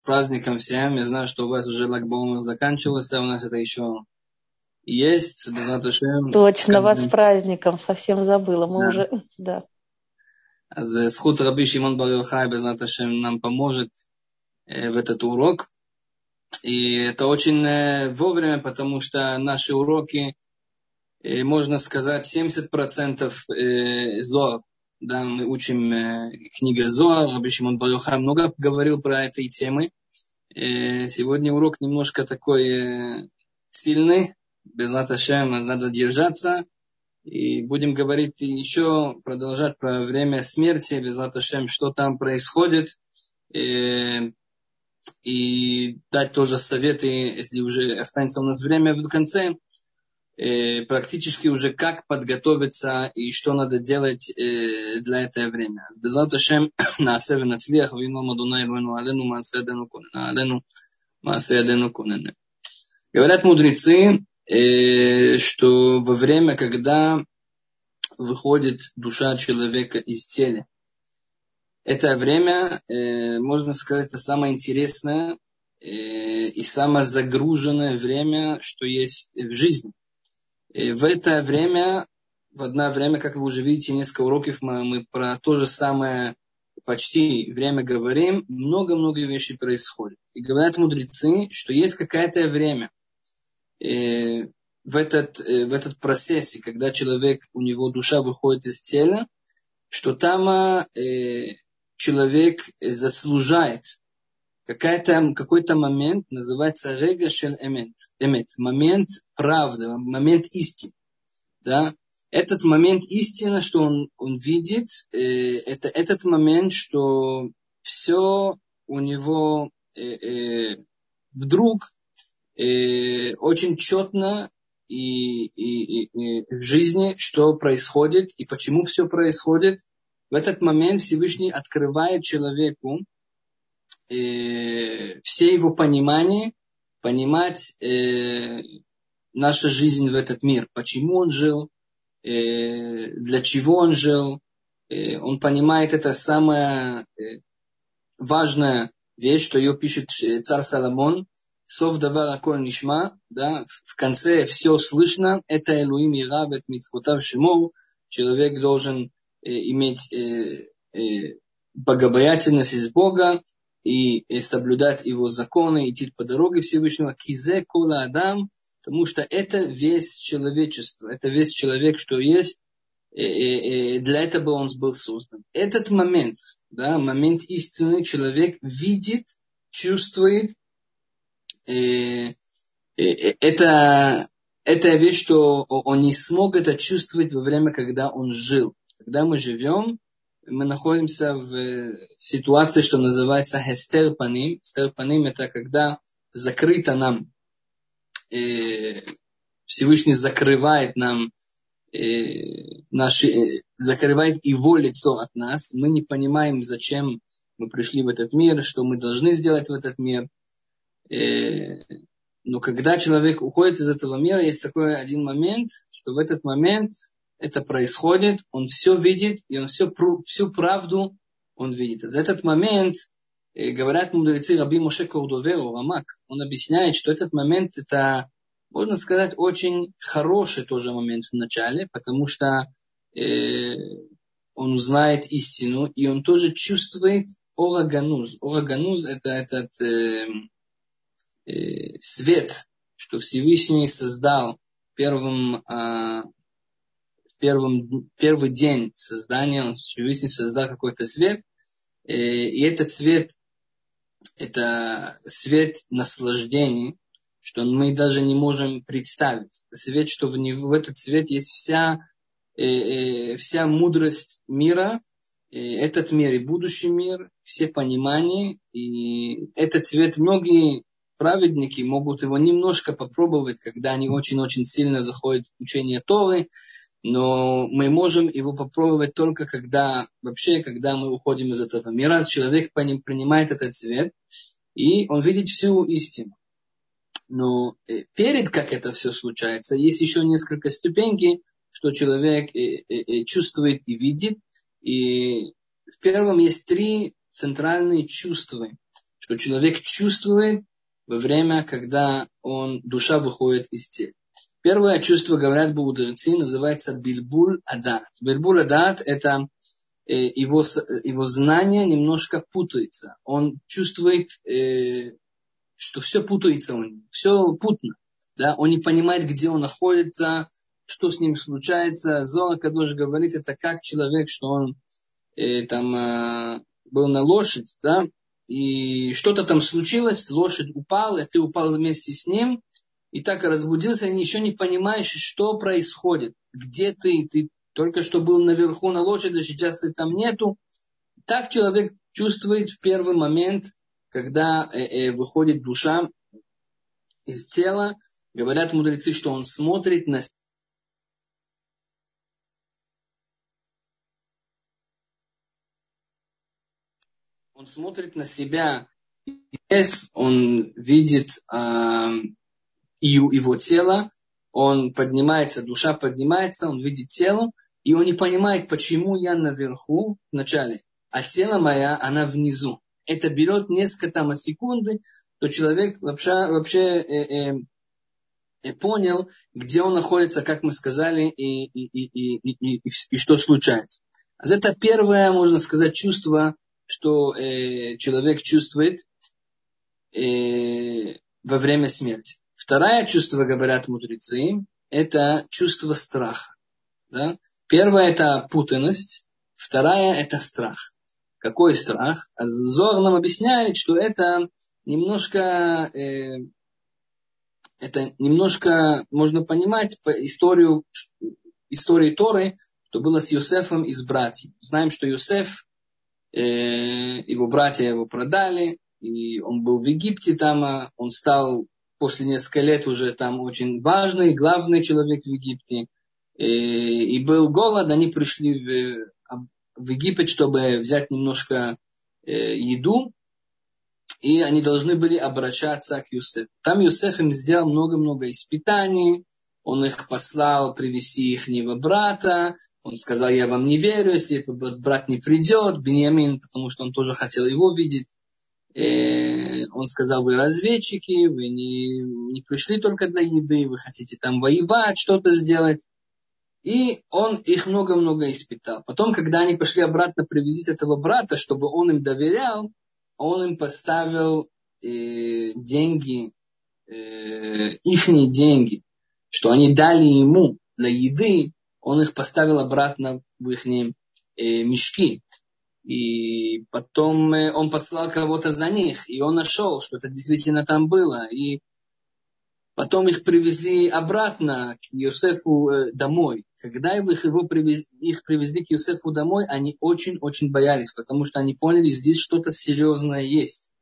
праздником всем. Я знаю, что у вас уже Lag BaOmer заканчивался, а у нас это еще есть. Точно, вас с праздником. Совсем забыла. Мы уже... Да. Зхут Раби Шимон бар Йохай Безрат Ашем нам поможет в этот урок. И это очень вовремя, потому что наши уроки, можно сказать, 70% Зоар. Да, мы учим книгу Зоар. Раби Шимон бар Йохай много говорил про этой темы. Сегодня урок немножко такой сильный. Безрат Ашем, надо держаться. И будем говорить еще, продолжать про время смерти, Безрат Ашем, что там происходит. И дать тоже советы, если уже останется у нас время в конце, практически уже как подготовиться и что надо делать для этого времени. Безрат Ашем, наасе венацлиах, вилом Адонай Элоэну алейну маасе ядейну конен, алейну маасе ядейну конен. Говорят мудрецы, что во время, когда выходит душа человека из тела, это время, можно сказать, это самое интересное и самое загруженное время, что есть в жизни. И в это время, в одно время, как вы уже видите, несколько уроков мы про то же самое почти время говорим, много-много вещей происходит. И говорят мудрецы, что есть какое-то время в этот процессе, когда человек, у него душа выходит из тела, что там человек заслужает какой-то момент, называется рега шель эмет, момент правды, момент истины. Да? Этот момент истины, что он видит, это этот момент, что все у него вдруг очень четно и в жизни, что происходит и почему все происходит. В этот момент Всевышний открывает человеку все его понимания, понимать нашу жизнь в этот мир, почему он жил, для чего он жил. Он понимает, это самая важная вещь, что ее пишет царь Соломон. Сов давар аколь нишма, да, в конце все слышно. Это Элуим Ира вет мицвотав шимор. Человек должен иметь богобоятельность из Бога и соблюдать его законы, идти по дороге Всевышнего. Кизе кола адам, потому что это весь человечество, это весь человек, что есть. Для этого он был создан. Этот момент, да, момент истины, человек видит, чувствует. Это вещь, что он не смог это чувствовать во время, когда он жил. Когда мы живем, мы находимся в ситуации, что называется хестер паним. Хестер паним — это когда закрыто нам, Всевышний закрывает нам закрывает его лицо от нас. Мы не понимаем, зачем мы пришли в этот мир, что мы должны сделать в этот мир. Но когда человек уходит из этого мира, есть такой один момент, что в этот момент это происходит, он все видит, и он всю правду он видит. За этот момент, говорят мудрецы Раби Моше Кордоверу, Рамак, он объясняет, что этот момент, это, можно сказать, очень хороший тоже момент в начале, потому что он узнает истину, и он тоже чувствует орагануз. Орагануз — это этот свет, что Всевышний создал первый день создания, он Всевышний создал какой-то свет, и этот свет, это свет наслаждения, что мы даже не можем представить. Свет, что в этот свет есть вся мудрость мира, этот мир и будущий мир, все понимания, и этот свет многие праведники могут его немножко попробовать, когда они очень-очень сильно заходят в учение Торы, но мы можем его попробовать только когда мы уходим из этого мира. Человек принимает этот свет, и он видит всю истину. Но перед как это все случается, есть еще несколько ступеней, что человек чувствует и видит. И в первом есть 3 центральные чувства, что человек чувствует во время, когда душа выходит из тела. Первое чувство, говорят мудрецы, называется бильбуль адат. Бильбуль адат – это его знание немножко путается. Он чувствует, что все путается у него, все путно. Да? Он не понимает, где он находится, что с ним случается. Зоар Кадош говорит, это как человек, что он был на лошадь, да, и что-то там случилось, лошадь упала, ты упал вместе с ним, и так разбудился, и еще не понимаешь, что происходит, где ты только что был наверху на лошади, сейчас ты там нету. Так человек чувствует в первый момент, когда выходит душа из тела. Говорят мудрецы, что он смотрит на себя, он видит его тело, он поднимается, душа поднимается, он видит тело, и он не понимает, почему я наверху вначале, а тело мое, она внизу. Это берет несколько секунды, то человек вообще понял, где он находится, как мы сказали, и что случается. А это первое, можно сказать, чувство, что человек чувствует во время смерти. Второе чувство, говорят мудрецы, это чувство страха. Да? Первое – это путанность, второе – это страх. Какой страх? Зоар нам объясняет, что это немножко можно понимать по истории Торы, что было с Йосефом и с братьями. Знаем, что Йосеф, его братья его продали, и он был в Египте там, он стал после нескольких лет уже там очень важный, главный человек в Египте. И был голод, они пришли в Египет, чтобы взять немножко еду, и они должны были обращаться к Йосефу. Там Йосеф им сделал много-много испытаний, он их послал привести ихнего брата, он сказал, я вам не верю, если этот брат не придет, Биньямин, потому что он тоже хотел его видеть. Он сказал, вы разведчики, вы не пришли только для еды, вы хотите там воевать, что-то сделать. И он их много-много испытал. Потом, когда они пошли обратно привезти этого брата, чтобы он им доверял, он им поставил деньги, ихние деньги, что они дали ему для еды, он их поставил обратно в их мешки. И потом он послал кого-то за них, и он нашел, что это действительно там было. И потом их привезли обратно к Йосефу домой. Когда их привезли к Йосефу домой, они очень-очень боялись, потому что они поняли, здесь что-то серьезное есть.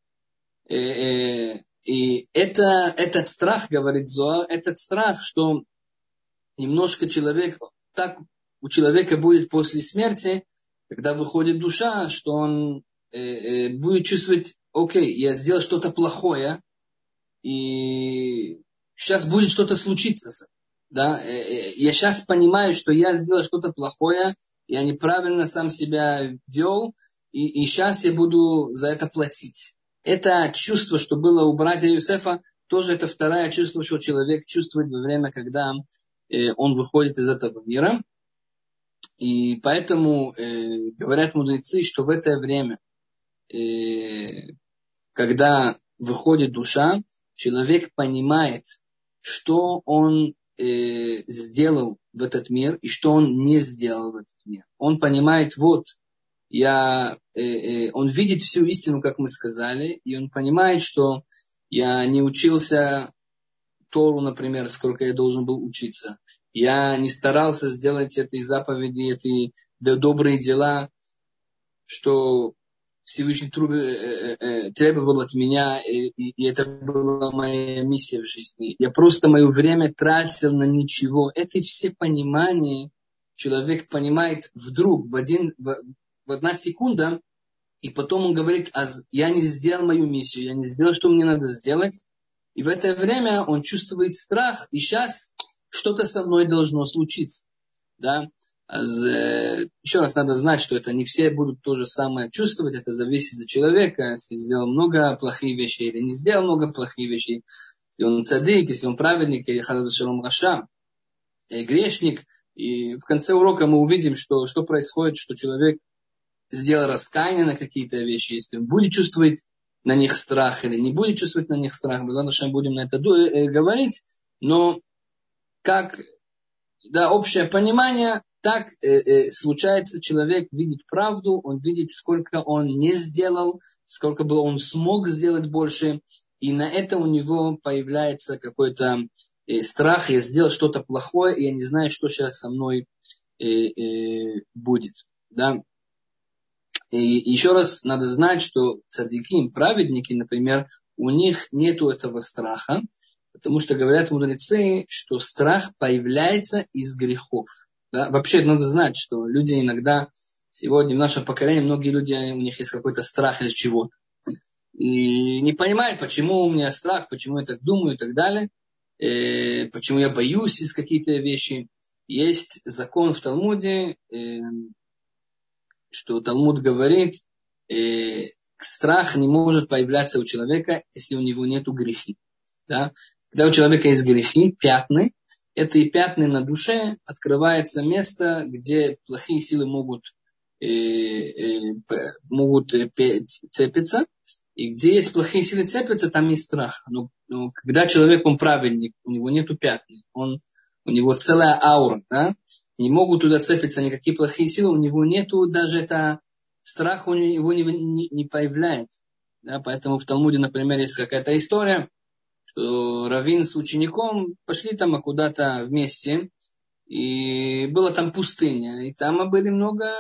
И этот страх, говорит Зоар, этот страх, что немножко у человека будет после смерти, когда выходит душа, что он будет чувствовать, окей, я сделал что-то плохое, и сейчас будет что-то случиться. Да? Я сейчас понимаю, что я сделал что-то плохое, я неправильно сам себя вел, и сейчас я буду за это платить. Это чувство, что было у братья Йосефа, тоже это второе чувство, что человек чувствует во время, когда он выходит из этого мира. И поэтому говорят мудрецы, что в это время, когда выходит душа, человек понимает, что он сделал в этот мир и что он не сделал в этот мир. Он понимает, он видит всю истину, как мы сказали, и он понимает, что я не учился Тору, например, сколько я должен был учиться. Я не старался сделать эти заповеди, эти добрые дела, что Всевышний требовал от меня, и это была моя миссия в жизни. Я просто мое время тратил на ничего. Это все понимания человек понимает вдруг, в одна секунда, и потом он говорит, я не сделал мою миссию, я не сделал, что мне надо сделать. И в это время он чувствует страх, и сейчас что-то со мной должно случиться. Да? Еще раз надо знать, что это не все будут то же самое чувствовать, это зависит от человека, если сделал много плохих вещей или не сделал много плохих вещей, если он цадик, если он праведник, или хадад шалом раша, грешник. И в конце урока мы увидим, что происходит, что человек сделал раскаяние на какие-то вещи, если он будет чувствовать на них страх или не будет чувствовать на них страх, мы будем на это говорить, но как общее понимание, так случается, человек видит правду, он видит, сколько он не сделал, сколько бы он смог сделать больше, и на это у него появляется какой-то страх, я сделал что-то плохое, и я не знаю, что сейчас со мной будет. Да? И еще раз надо знать, что цадики, праведники, например, у них нету этого страха, потому что говорят мудрецы, что страх появляется из грехов. Да? Вообще надо знать, что люди иногда, сегодня в нашем поколении, многие люди, у них есть какой-то страх из чего-то. И не понимают, почему у меня страх, почему я так думаю и так далее, почему я боюсь из каких-то вещей. Есть закон в Талмуде, что Талмуд говорит, страх не может появляться у человека, если у него нету грехи. Да? Когда у человека есть грехи, пятны, это и пятны на душе, открывается место, где плохие силы могут цепиться, и где есть плохие силы цепятся, там есть страх. Но когда человек, он праведник, у него нету пятны, у него целая аура, да? Не могут туда цепиться никакие плохие силы, у него нету даже это, страх у него не появляется. Да? Поэтому в Талмуде, например, есть какая-то история, что раввин с учеником пошли там куда-то вместе, и была там пустыня, и там были много...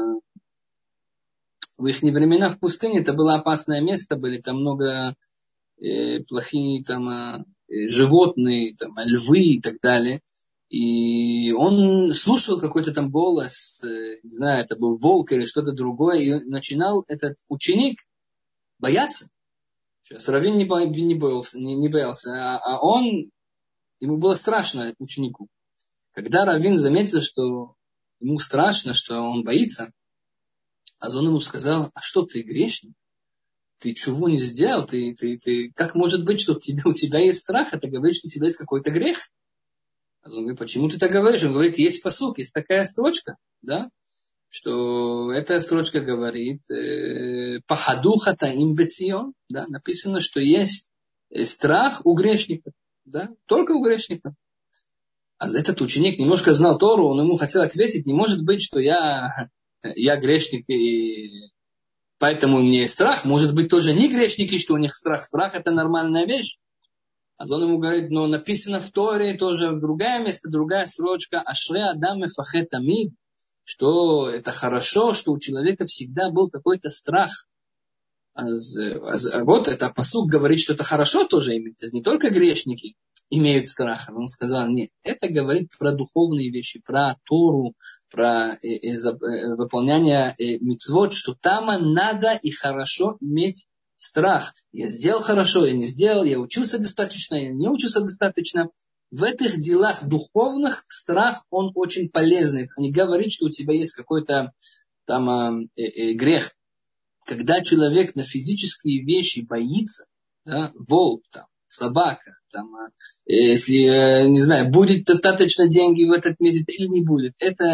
В их времена в пустыне это было опасное место, были там много плохие там, животные, там, львы и так далее. И он слушал какой-то там голос, не знаю, это был волк или что-то другое, и начинал этот ученик бояться. Сейчас раввин не боялся, а ему было страшно, ученику. Когда раввин заметил, что ему страшно, что он боится, а он ему сказал: а что ты грешник? Ты чего не сделал? Ты как может быть, что у тебя есть страх, а ты говоришь, что у тебя есть какой-то грех? А он говорит: почему ты так говоришь? Он говорит: есть пасук, есть такая строчка, да? Что эта строчка говорит: «Пахаду хатаим бецион», да? Написано, что есть страх у грешника, да? Только у грешника. А этот ученик немножко знал Тору, он ему хотел ответить: не может быть, что я грешник, и поэтому у меня есть страх. Может быть, тоже не грешники, что у них страх. Страх – это нормальная вещь. А он ему говорит: но написано в Торе, тоже в другое место, другая строчка: «Ашре адам мефахет тамид», что это хорошо, что у человека всегда был какой-то страх. Вот это пасук говорит, что это хорошо тоже иметь. Не только грешники имеют страх. Он сказал: нет, это говорит про духовные вещи, про Тору, про выполнение мицвот, что там надо и хорошо иметь страх. Я сделал хорошо, я не сделал, я учился достаточно, я не учился достаточно. В этих делах духовных страх, он очень полезный. Не говорит, что у тебя есть какой-то там грех. Когда человек на физические вещи боится, да, волк, там, собака, там, если, не знаю, будет достаточно денег в этот месяц или не будет,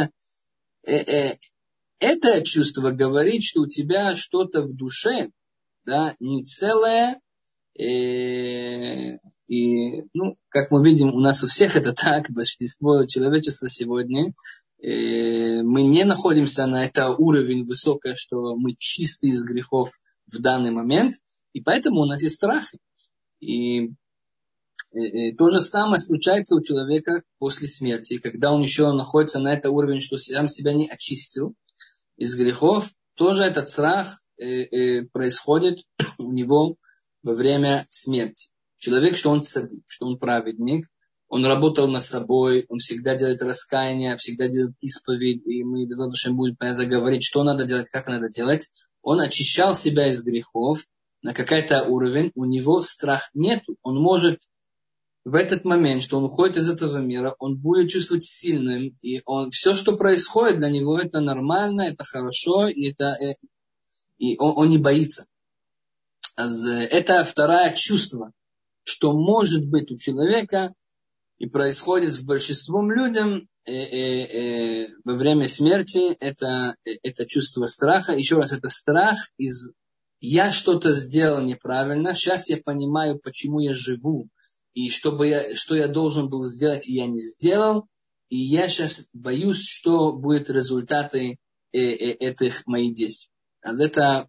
это чувство говорит, что у тебя что-то в душе, да, не целое, и, как мы видим, у нас у всех это так, большинство человечества сегодня, мы не находимся на этом уровне высокий, что мы чисты из грехов в данный момент, и поэтому у нас есть страхи. И то же самое случается у человека после смерти, когда он еще находится на этом уровне, что сам себя не очистил из грехов, тоже этот страх происходит у него во время смерти. Человек, что он цадик, что он праведник, он работал над собой, он всегда делает раскаяние, всегда делает исповедь, и мы без задуши будем про это говорить, что надо делать, как надо делать. Он очищал себя из грехов на какой-то уровень, у него страх нету. Он может в этот момент, что он уходит из этого мира, он будет чувствовать сильным, и все, что происходит для него, это нормально, это хорошо, и он не боится. Это второе чувство, что может быть у человека и происходит с большинством людям во время смерти, это чувство страха. Еще раз, это страх из «я что-то сделал неправильно, сейчас я понимаю, почему я живу, и что я должен был сделать, и я не сделал, и я сейчас боюсь, что будут результаты этих моих действий». Это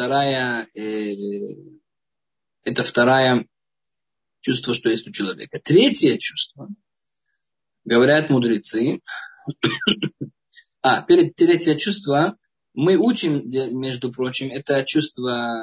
второе чувство, что есть у человека. Третье чувство, говорят мудрецы, третье чувство, мы учим, между прочим, это чувство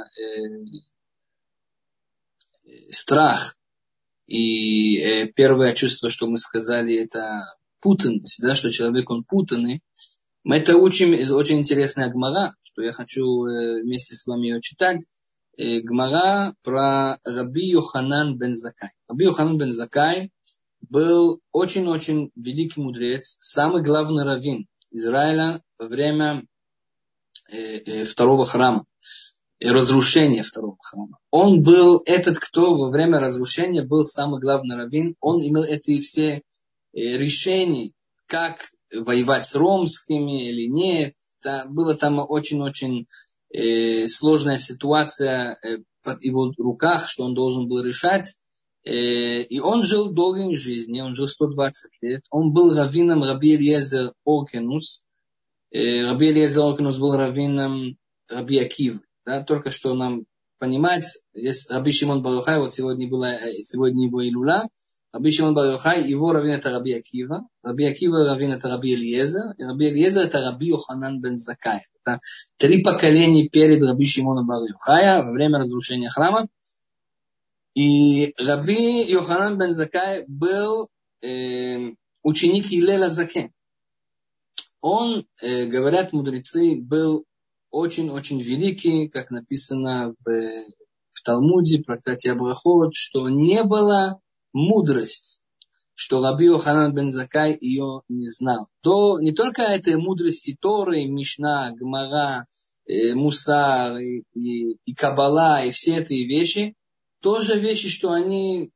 страх. И первое чувство, что мы сказали, это путанность, да, что человек, он путанный. Мы это учим из очень интересной Гмара, что я хочу вместе с вами ее читать. Гмара про Раби Йоханан бен Заккай. Раби Йоханан бен Заккай был очень-очень великий мудрец, самый главный раввин Израиля во время второго храма, разрушения второго храма. Он был кто во время разрушения был самый главный раввин. Он имел эти все решения, как воевать с ромскими или нет. Была там очень-очень сложная ситуация под его руках, что он должен был решать. И он жил долгой жизнью, он жил 120 лет. Он был раввином Раби Элиезер Оркенус. Раби Элиезер Оркенус был раввином Раби Акивы. Да, только что нам понимать, есть Раби Шимон бар Йохай, вот сегодня его Илула. Раби Шимон бар Йохай, его раввин это Раби Акива. Раби Акива раввин это Раби Элиезер. И Раби Элиезер это Раби Йоханан бен Заккай. Это 3 поколения перед Раби Шимоном бар Йохая во время разрушения храма. И Раби Йоханан бен Заккай был ученик Гилеля Закен. Он, говорят мудрецы, был очень-очень великий, как написано в Талмуде, в трактате Брахот, что не было мудрости, что Раби Йоханан бен Заккай ее не знал. То не только этой мудрости Торы, Мишна, Гмара, Мусар и Каббала, и все эти вещи, тоже вещи, что они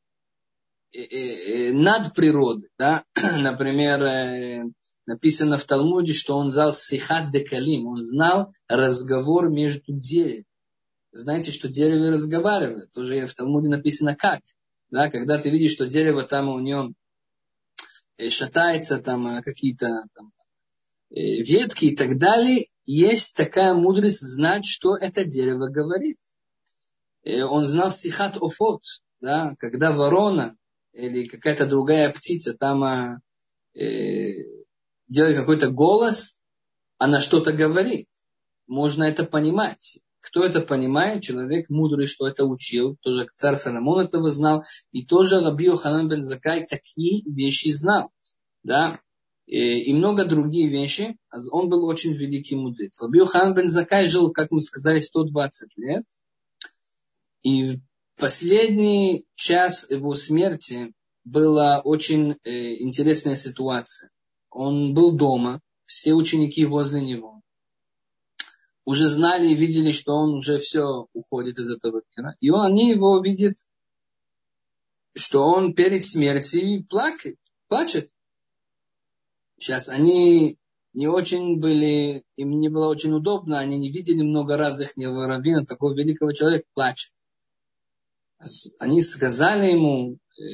над природой. Да? Например, написано в Талмуде, что он знал сихат декалим, он знал разговор между деревьями. Знаете, что деревья разговаривают. Тоже в Талмуде написано как. Да? Когда ты видишь, что дерево там у него шатается, там какие-то там ветки и так далее, есть такая мудрость знать, что это дерево говорит. Он знал сихат офот, да? Когда ворона или какая-то другая птица там делает какой-то голос, она что-то говорит. Можно это понимать. Кто это понимает? Человек мудрый, что это учил. Тоже царь Соломон этого знал. И тоже Раби Йоханан бен Заккай такие вещи знал. Да? И много другие вещи. Он был очень великий мудрец. Раби Йоханан бен Заккай жил, как мы сказали, 120 лет. И в последний час его смерти была очень интересная ситуация. Он был дома, все ученики возле него. Уже знали и видели, что он уже все уходит из этого мира. И они его видят, что он перед смертью плачет. Сейчас они не очень были, им не было очень удобно, они не видели много раз их раввина, такого великого человека плачет. Они сказали ему,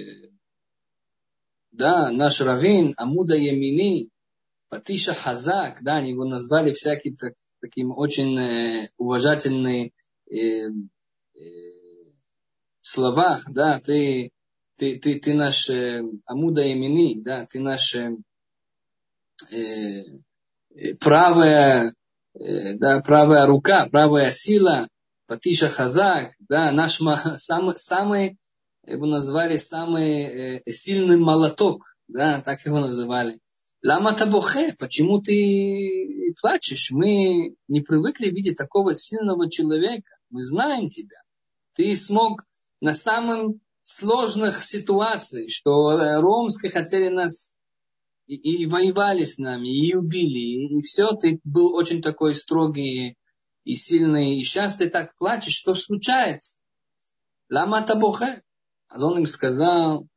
да, наш раввин, Амуда Ямини, Патиша Хазак, да, они его назвали всяким таким очень уважательным словах, да, ты наш Амуда Ямини, да, ты наш правая рука, правая сила, Патиша Хазак, да, наш самый, его назвали самый сильный молоток, да, так его называли. Лама табохе, почему ты плачешь? Мы не привыкли видеть такого сильного человека. Мы знаем тебя. Ты смог на самом сложных ситуаций, что ромские хотели нас и воевали с нами, и убили, и все, ты был очень такой строгий и сильный, и сейчас ты так плачешь, что случается? Лама табуха? А он им сказал,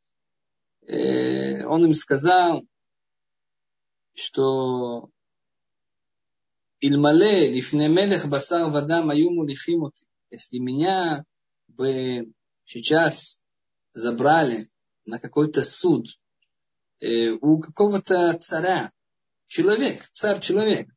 что Ильмале, лифне мелех басар вадам аюму лихимоти. Если меня бы сейчас забрали на какой-то суд у какого-то царя, царь-человек,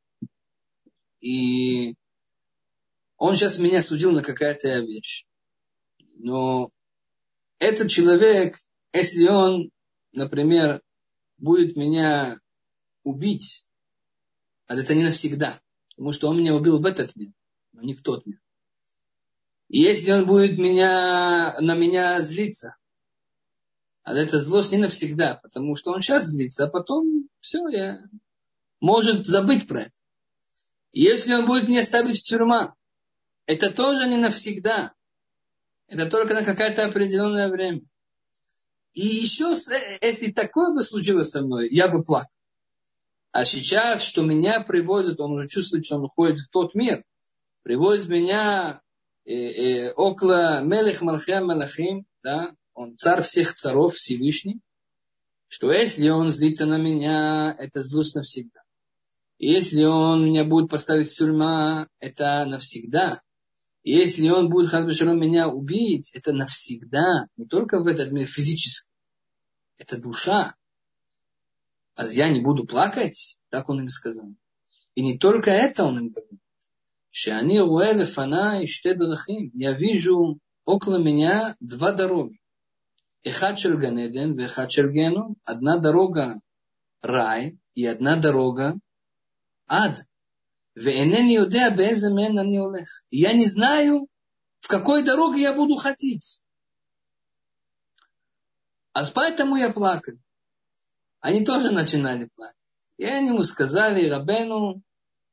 и он сейчас меня судил на какая-то вещь. Но этот человек, если он, например, будет меня убить, а это не навсегда, потому что он меня убил в этот мир, но не в тот мир. И если он будет на меня злиться, а это злость не навсегда, потому что он сейчас злится, а потом все, может забыть про это. И если он будет меня ставить в тюрьму, это тоже не навсегда. Это только на какое-то определенное время. И еще, если такое бы случилось со мной, я бы плакал. А сейчас, что меня приводит, он уже чувствует, что он уходит в тот мир, приводит меня около Мелех Малхия Малахим, да, он царь всех царов, Всевышний, что если он злится на меня, это злость навсегда. И если он меня будет поставить в тюрьму, это навсегда. И если он будет, хас вешалом, меня убить, это навсегда. Не только в этот мир физически. Это душа. А я не буду плакать, так он им сказал. И не только это он им говорит. Шани руэ лефанай ште драхим. Я вижу около меня два дороги. Эхад шель ганеден, вехад шель геном. Одна дорога рай и одна дорога ад. Веэнени юдеа беэзе мен ани олех. Я не знаю, в какой дороге я буду ходить. А поэтому я плакал. Они тоже начинали плакать. И они ему сказали, Рабену,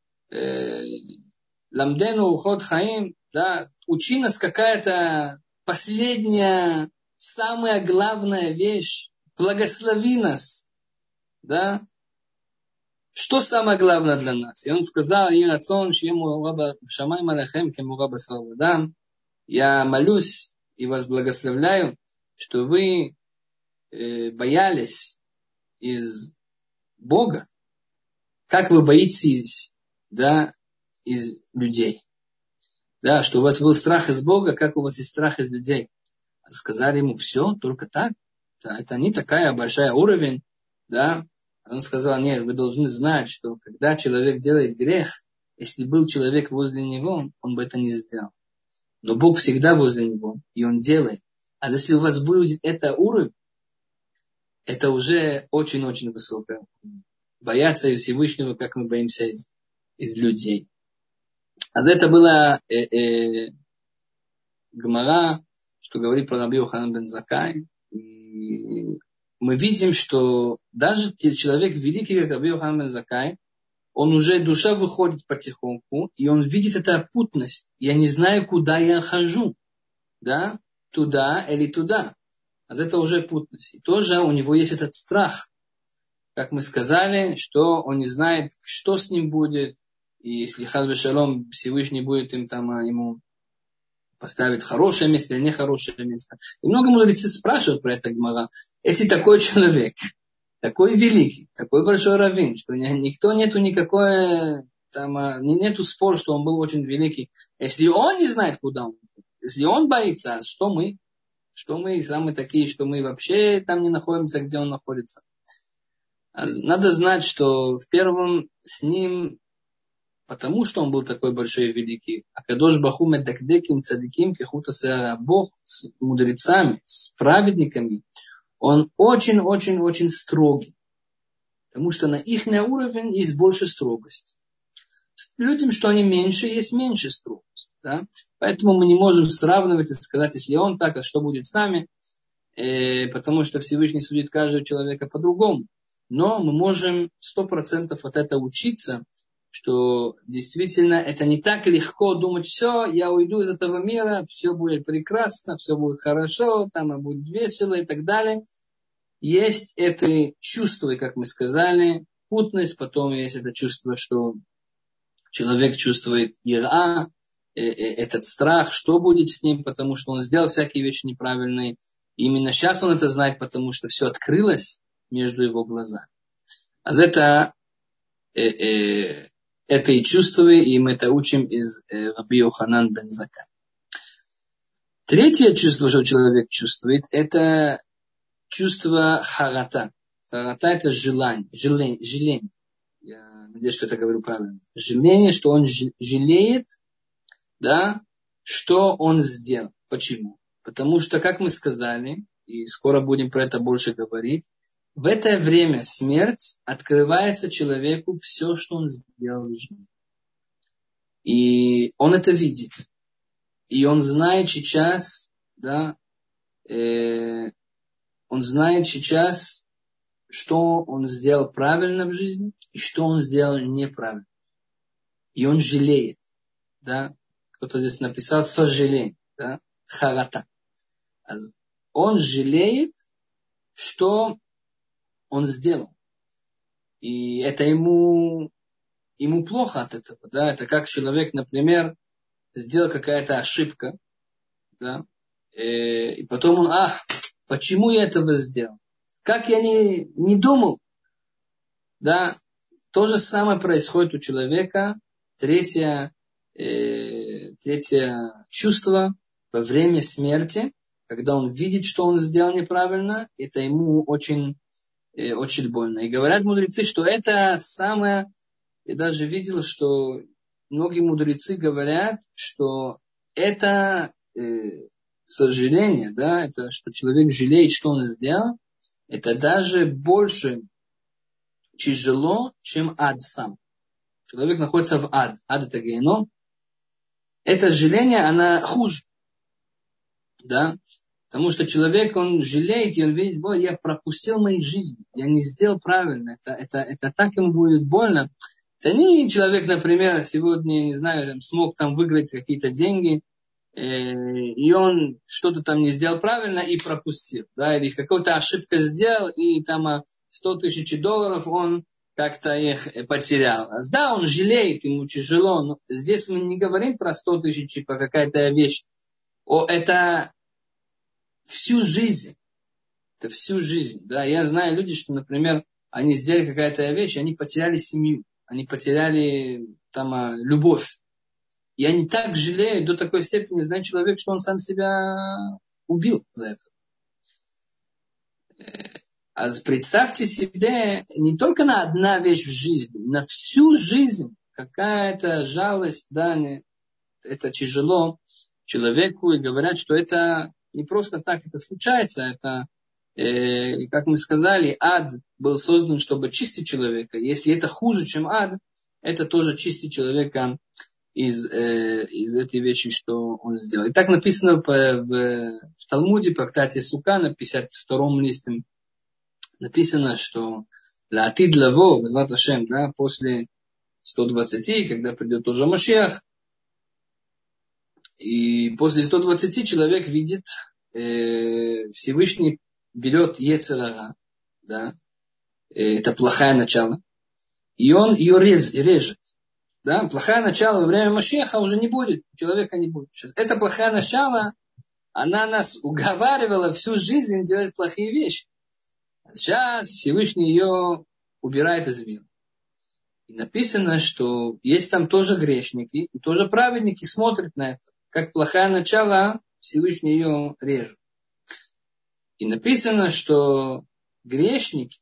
ламдену уход хаим, да, учи нас какая-то последняя, самая главная вещь, благослови нас, да. Что самое главное для нас? И он сказал, я молюсь и вас благословляю, что вы боялись из Бога, как вы боитесь, да, из людей. Да, что у вас был страх из Бога, как у вас есть страх из людей. Сказали ему, все, только так. Да, это не такая большая уровень, да. Он сказал, нет, вы должны знать, что когда человек делает грех, если был человек возле него, он бы это не сделал. Но Бог всегда возле него, и он делает. А если у вас будет это уровень, это уже очень-очень высокое. Бояться Всевышнего, как мы боимся из людей. А за это была Гмара, что говорит про Раби Йоханан бен Заккай. И мы видим, что даже человек великий, как Раби Йоханан бен Заккай, он уже, душа выходит потихоньку, и он видит эту опутность. Я не знаю, куда я хожу. Да? Туда или туда. А это уже путность. И тоже у него есть этот страх. Как мы сказали, что он не знает, что с ним будет. И если хас вешалом Всевышний будет ему поставить хорошее место или нехорошее место. И много мудрецы спрашивают про это Гмара. Если такой человек, такой великий, такой большой раввин, что никто нету никакой, нету спора, что он был очень великий. Если он не знает, куда он идет, если он боится, что мы? Что мы самые такие, что мы вообще там не находимся, где он находится. Надо знать, что в первом с ним, потому что он был такой большой и великий, Акадош Баху меддакдеким цадиким кехута сеара, Бог с мудрецами, с праведниками, он очень-очень-очень строгий. Потому что на их уровень есть больше строгости. С людям, что они меньше, есть меньше строгости. Да? Поэтому мы не можем сравнивать и сказать, если он так, а что будет с нами? Потому что Всевышний судит каждого человека по-другому. Но мы можем 100% от этого учиться, что действительно это не так легко думать, все, я уйду из этого мира, все будет прекрасно, все будет хорошо, там будет весело и так далее. Есть это чувство, как мы сказали, путность, потом есть это чувство, что человек чувствует ира, этот страх, что будет с ним, потому что он сделал всякие вещи неправильные. И именно сейчас он это знает, потому что все открылось между его глазами. А это и чувствуем, и мы это учим из Раби Йоханан бен Заккай. Третье чувство, что человек чувствует, это чувство харата. Харата – это желание. Я надеюсь, что это говорю правильно. Желание, что он жалеет, да, что он сделал. Почему? Потому что, как мы сказали, и скоро будем про это больше говорить, в это время смерть открывается человеку все, что он сделал в жизни. И он это видит. И он знает сейчас, да, он знает сейчас, что он сделал правильно в жизни и что он сделал неправильно. И он жалеет, да. Кто-то здесь написал сожаление, да, харата. Он жалеет, что он сделал. И это ему плохо от этого, да. Это как человек, например, сделал какая-то ошибка, да, и потом он, почему я этого сделал? Как я не думал, да. То же самое происходит у человека. Третье чувство во время смерти, когда он видит, что он сделал неправильно, это ему очень больно. И говорят мудрецы, что это самое, я даже видел, что многие мудрецы говорят, что это сожаление, да, это что человек жалеет, что он сделал, это даже больше тяжело, чем ад сам. Человек находится в ад. Ад – это геном. Это жаление, оно хуже. Да? Потому что человек, он жалеет, и он видит, я пропустил мои жизни, я не сделал правильно. Это так ему будет больно. Это не человек, например, сегодня, не знаю, смог там выиграть какие-то деньги, и он что-то там не сделал правильно и пропустил. Да? Или какую-то ошибку сделал, и там 100 тысяч долларов он как-то их потерял. Да, он жалеет, ему тяжело, но здесь мы не говорим про 100 тысяч, про какая-то вещь. Это всю жизнь. Это всю жизнь. Да? Я знаю людей, что, например, они сделали какая-то вещь, они потеряли семью, они потеряли там любовь. И они так жалеют до такой степени, знает человек, что он сам себя убил за это. А представьте себе, не только на одна вещь в жизни, на всю жизнь какая-то жалость, да, это тяжело человеку, и говорят, что это не просто так это случается, это, как мы сказали, ад был создан, чтобы чистить человека. Если это хуже, чем ад, это тоже чистить человека из этой вещи, что он сделал. И так написано в Талмуде, в трактате Сука, на 52-м листе, написано, что «Лаатид лаво», Безрат Ашем, да, после 120, когда придет уже Машиах, и после 120 человек видит, Всевышний берет Йецер ара, да, это плохое начало, и он ее режет. Да, плохое начало во время Машиаха уже не будет, у человека не будет. Сейчас, это плохое начало, она нас уговаривала всю жизнь делать плохие вещи. Сейчас Всевышний ее убирает из мира. И написано, что есть там тоже грешники, и тоже праведники смотрят на это. Как плохое начало, Всевышний ее режет. И написано, что грешники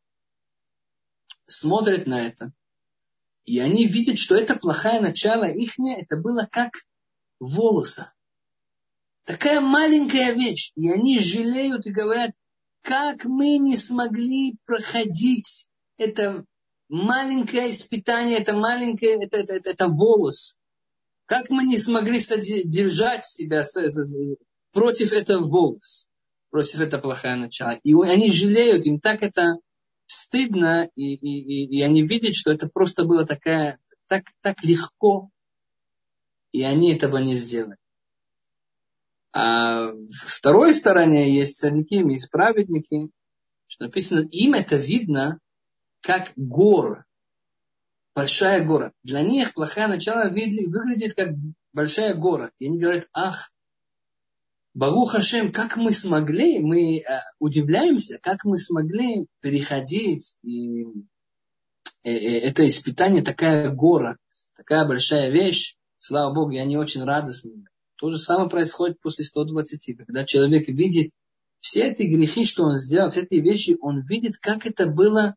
смотрят на это, и они видят, что это плохое начало ихнее, это было как волоса. Такая маленькая вещь. И они жалеют и говорят, как мы не смогли проходить это маленькое испытание, это волос. Как мы не смогли держать себя против этого волос, против этого плохое начало. И они жалеют, им так это стыдно, и они видят, что это просто было такое так легко, и они этого не сделали. А в второй стороне есть цадики, есть праведники, что написано, им это видно, как гора, большая гора. Для них плохое начало выглядит как большая гора. И они говорят, ах, Барух Ашем, как мы смогли, мы удивляемся, как мы смогли переходить, и это испытание, такая гора, такая большая вещь, слава Богу, и они очень радостны. То же самое происходит после 120, когда человек видит все эти грехи, что он сделал, все эти вещи, он видит, как это было,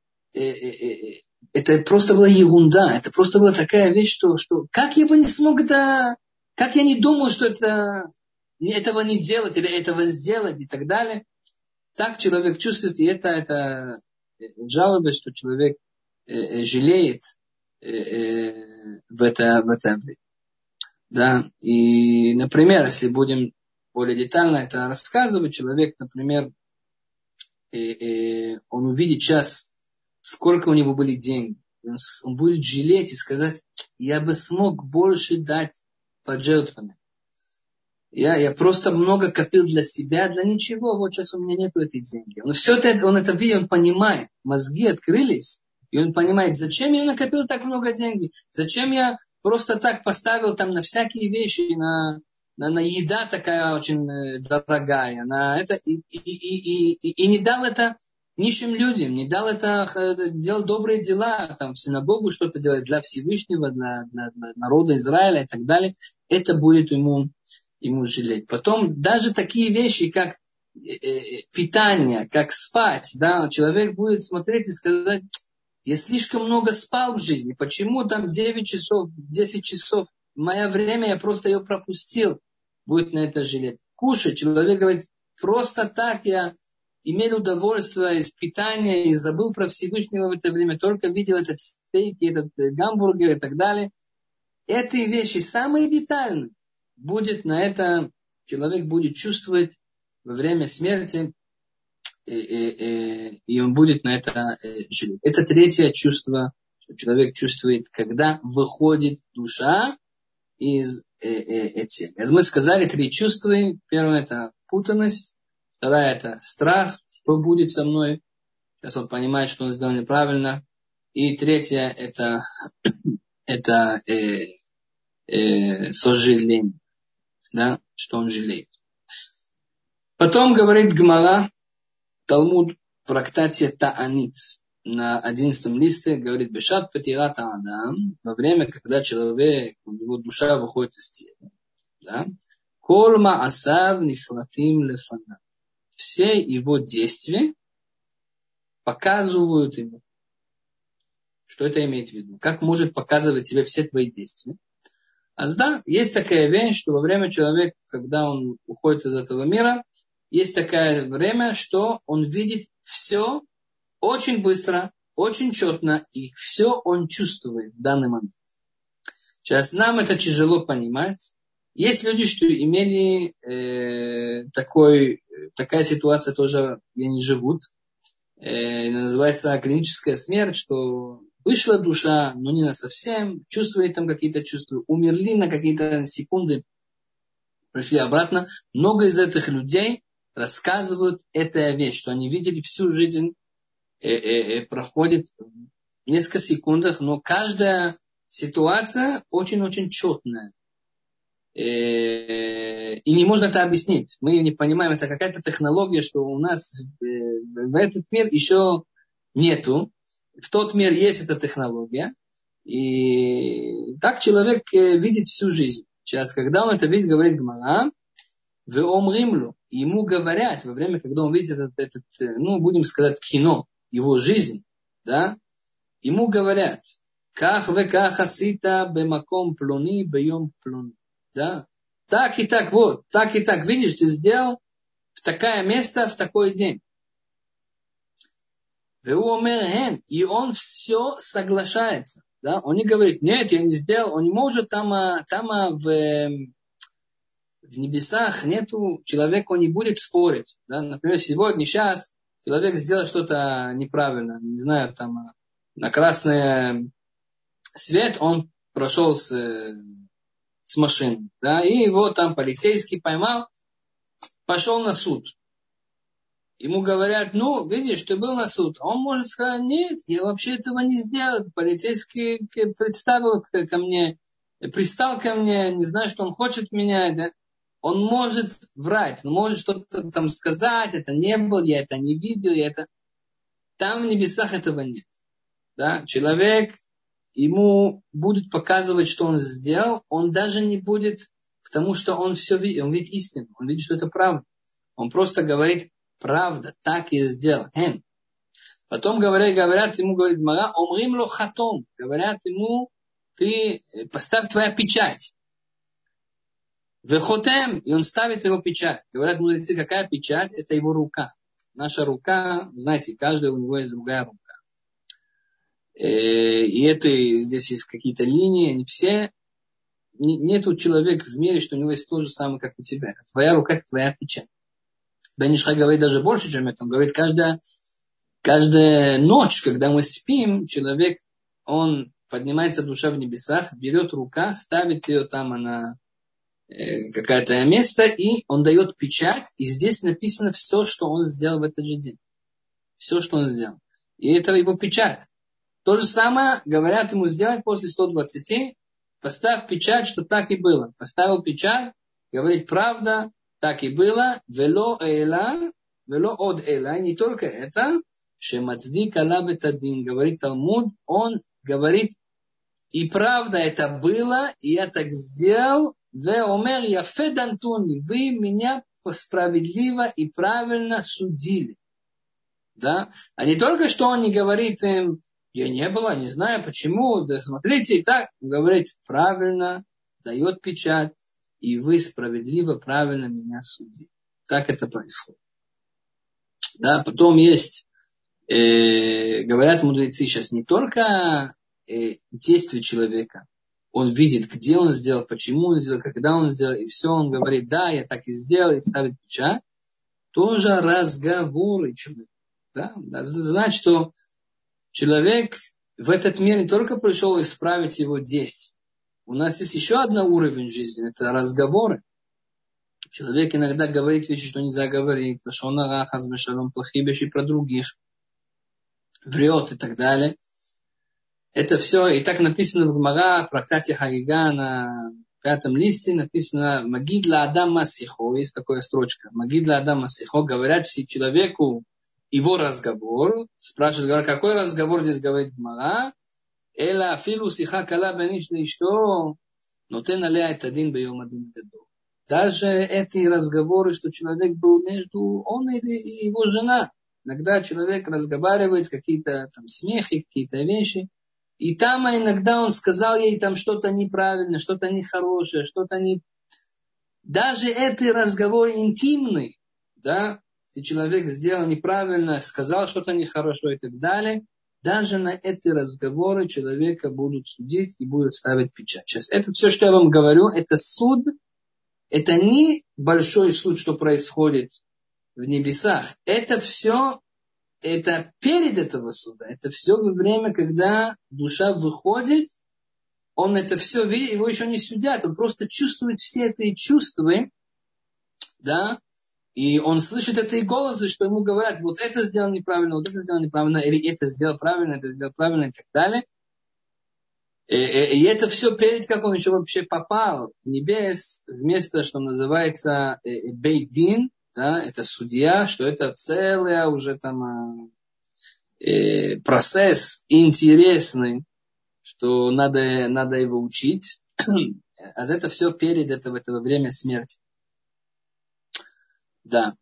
это просто была ерунда, это просто была такая вещь, что как я бы не смог это, как я не думал, что этого не делать или этого сделать и так далее. Так человек чувствует, и это жалоба, что человек жалеет в это время. Да? И, например, если будем более детально это рассказывать, человек, например, он увидит сейчас, сколько у него были деньги. Он будет жалеть и сказать, я бы смог больше дать пожертвования. Я просто много копил для себя, для ничего. Вот сейчас у меня нету этой деньги. Он все это, он это видит, он понимает. Мозги открылись, и он понимает, зачем я накопил так много денег. Зачем я просто так поставил там на всякие вещи, на еда такая очень дорогая, на это, и не дал это нищим людям, не дал это делать добрые дела, там, в синагогу что-то делать для Всевышнего, для народа Израиля и так далее. Это будет ему жалеть. Потом даже такие вещи, как питание, как спать, да, человек будет смотреть и сказать, я слишком много спал в жизни, почему там 9 часов, 10 часов, мое время я просто ее пропустил, будет на это жалеть. Кушать, человек говорит, просто так я имел удовольствие из питания и забыл про Всевышнего в это время, только видел этот стейк, этот гамбургер и так далее. Эти вещи самые детальные. Будет на это, человек будет чувствовать во время смерти, и он будет на это жалеть. Это третье чувство, что человек чувствует, когда выходит душа из тела. As мы сказали, 3 чувства. Первое это путанность, второе это страх, что будет со мной. Сейчас он понимает, что он сделал неправильно. И третье это сожаление. Да, что он жалеет. Потом говорит Гмара, Талмуд в трактате Таанит на 11 листе, говорит, Бешат Патирата Адам, во время, когда человек, у него душа выходит из тела, да, Кол Маасав Нифратим Лефана. Все его действия показывают ему. Что это имеет в виду? Как может показывать тебе все твои действия? Да, есть такая вещь, что во время человека, когда он уходит из этого мира, есть такое время, что он видит все очень быстро, очень четко, и все он чувствует в данный момент. Сейчас нам это тяжело понимать. Есть люди, что имели такая ситуация тоже, где они живут. Называется клиническая смерть, что вышла душа, но не на совсем, чувствует там какие-то чувства, умерли на какие-то секунды, пришли обратно. Много из этих людей рассказывают эту вещь, что они видели всю жизнь, проходит несколько секундах, но каждая ситуация очень-очень четная. И не можно это объяснить. Мы не понимаем, это какая-то технология, что у нас в этот мир еще нету. В тот мир есть эта технология. И так человек видит всю жизнь. Сейчас, когда он это видит, говорит Гмара, «Веомримлю», ему говорят, во время, когда он видит этот, будем сказать, кино, его жизнь, да, ему говорят, «Ках веках асита бемаком плуни бейом плуни». Да? Так и так, вот, так и так, видишь, ты сделал в такое место, в такой день. И он все соглашается. Да? Он не говорит, нет, я не сделал, он не может там в небесах нету человека, он не будет спорить. Да? Например, сегодня, сейчас человек сделал что-то неправильно, не знаю, там на красное свет, он прошел с машиной, да, и его там полицейский поймал, пошел на суд. Ему говорят, ну, видишь, ты был на суд. Он может сказать, нет, я вообще этого не сделал. Полицейский представил ко мне, пристал ко мне, не знаю, что он хочет меня. Да? Он может врать, он может что-то там сказать, это не был, я это не видел, я это... Там в небесах этого нет. Да? Человек, ему будут показывать, что он сделал, он даже не будет, потому что он все видит, он видит истину, он видит, что это правда. Он просто говорит, правда, так я сделал. Потом говорят ему, говорит Мара, омрим ло хатом. Говорят ему, ты поставь твоя печать. Вехотем, и он ставит его печать. Говорят мудрецы, какая печать? Это его рука. Наша рука, знаете, каждый у него есть другая рука. И это здесь есть какие-то линии, они все. Нету человека в мире, что у него есть то же самое, как у тебя. Твоя рука, это твоя печать. Бен Ишхай говорит даже больше, чем это. Он говорит, каждая ночь, когда мы спим, человек, он поднимается душа в небесах, берет рука, ставит ее там, она какое-то место, и он дает печать, и здесь написано все, что он сделал в этот же день. Все, что он сделал. И это его печать. То же самое говорят ему сделать после 120, поставь печать, что так и было. Поставил печать, говорит правда, так и было, вело од эла, не только это, шемацдик ала бетадин, говорит Талмуд, он говорит, и правда это было, и я так сделал, ве омер яфе дантуни, вы меня справедливо и правильно судили. Да? А не только, что он не говорит им, я не была, не знаю почему, да смотрите, и так, он говорит, правильно, дает печать, и вы справедливо, правильно меня судили. Так это происходит. Да, потом есть, говорят мудрецы сейчас, не только действие человека, он видит, где он сделал, почему он сделал, когда он сделал, и все, он говорит, да, я так и сделал, и ставит печать, тоже разговоры человека. Да? Значит, что человек в этот мир не только пришел исправить его действия. У нас есть еще один уровень жизни, это разговоры. Человек иногда говорит вещи, что нельзя говорить, лашон ара, хас вешалом, плохие вещи про других, врет и так далее. Это все, и так написано в Гмара, в трактате Хагига на 5 листе, написано «Магид ла адам масихо», есть такая строчка, «Магид ла адам масихо», говорят человеку его разговор, спрашивают, говорят, какой разговор здесь говорит Гмара, «Эла афилу сиха кала бениш лишто, нотен алея эт адин бейом адин гадол». Даже эти разговоры, что человек был между он и его жена. Иногда человек разговаривает, какие-то там смехи, какие-то вещи. И там иногда он сказал ей там что-то неправильное, что-то нехорошее, что-то не... Даже эти разговоры интимные, да, если человек сделал неправильно, сказал что-то нехорошее и так далее, даже на эти разговоры человека будут судить и будут ставить печать. Сейчас это все, что я вам говорю, это суд. Это не большой суд, что происходит в небесах. Это все, это перед этого суда. Это все во время, когда душа выходит, он это все видит, его еще не судят. Он просто чувствует все эти чувства, да, и он слышит эти голосы, что ему говорят, вот это сделал неправильно, вот это сделал неправильно, или это сделал правильно и так далее. И это все перед, как он еще вообще попал в небес, в место, что называется бейдин, да, это судья, что это целый уже там процесс интересный, что надо его учить, а это все перед этого время смерти. Да.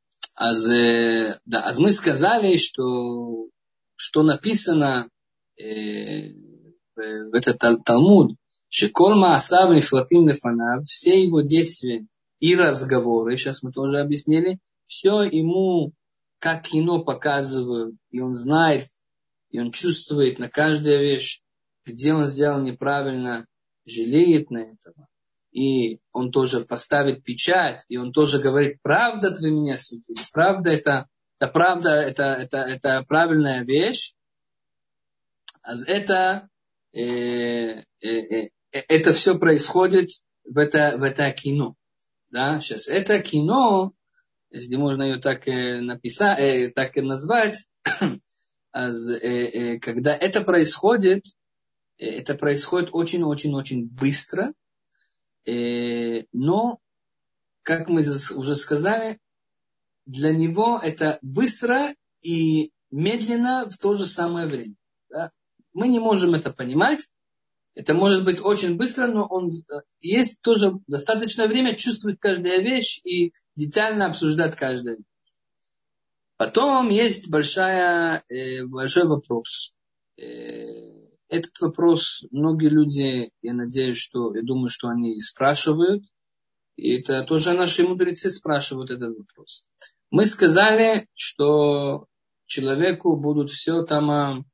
Аз мы сказали, что написано в этот Талмуд, шекол маасав нефлатим лефанав, все его действия и разговоры, сейчас мы тоже объяснили, все ему как кино показывают, и он знает, и он чувствует на каждую вещь, где он сделал неправильно, жалеет на этого. И он тоже поставит печать, и он тоже говорит, правда вы меня судили, правда это правда, это правильная вещь, а это это все происходит в это кино. Да? Сейчас это кино, если можно ее так написать, так и назвать, когда это происходит очень-очень-очень быстро, но, как мы уже сказали, для него это быстро и медленно в то же самое время. Да? Мы не можем это понимать. Это может быть очень быстро, но он есть тоже достаточное время чувствовать каждую вещь и детально обсуждать каждую. Потом есть большой вопрос. Этот вопрос многие люди, я думаю, что они спрашивают. И это тоже наши мудрецы спрашивают этот вопрос. Мы сказали, что человеку будут все там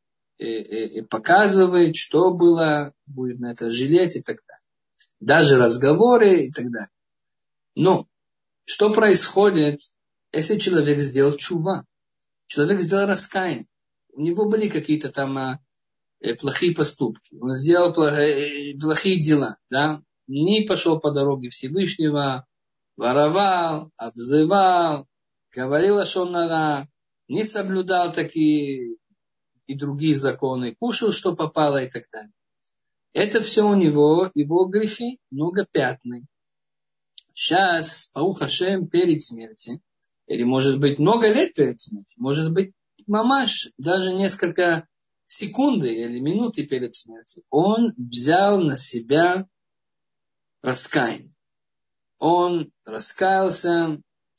показывать, что было, будет на это жалеть и так далее. Даже разговоры и так далее. Но что происходит, если человек сделал чува? Человек сделал раскаяние. У него были какие-то там плохие поступки. Он сделал плохие дела. Да? Не пошел по дороге Всевышнего, воровал, обзывал, говорил лашон ара, не соблюдал такие и другие законы, кушал, что попало и так далее. Это все у него, его грехи, много пятны. Сейчас, Барух Ашем, перед смертью, или может быть много лет перед смертью, может быть мамаш, даже несколько секунды или минуты перед смертью, он взял на себя раскаяние. Он раскаялся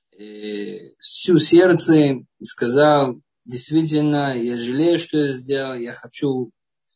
всю сердце и сказал: действительно, я жалею, что я сделал, я хочу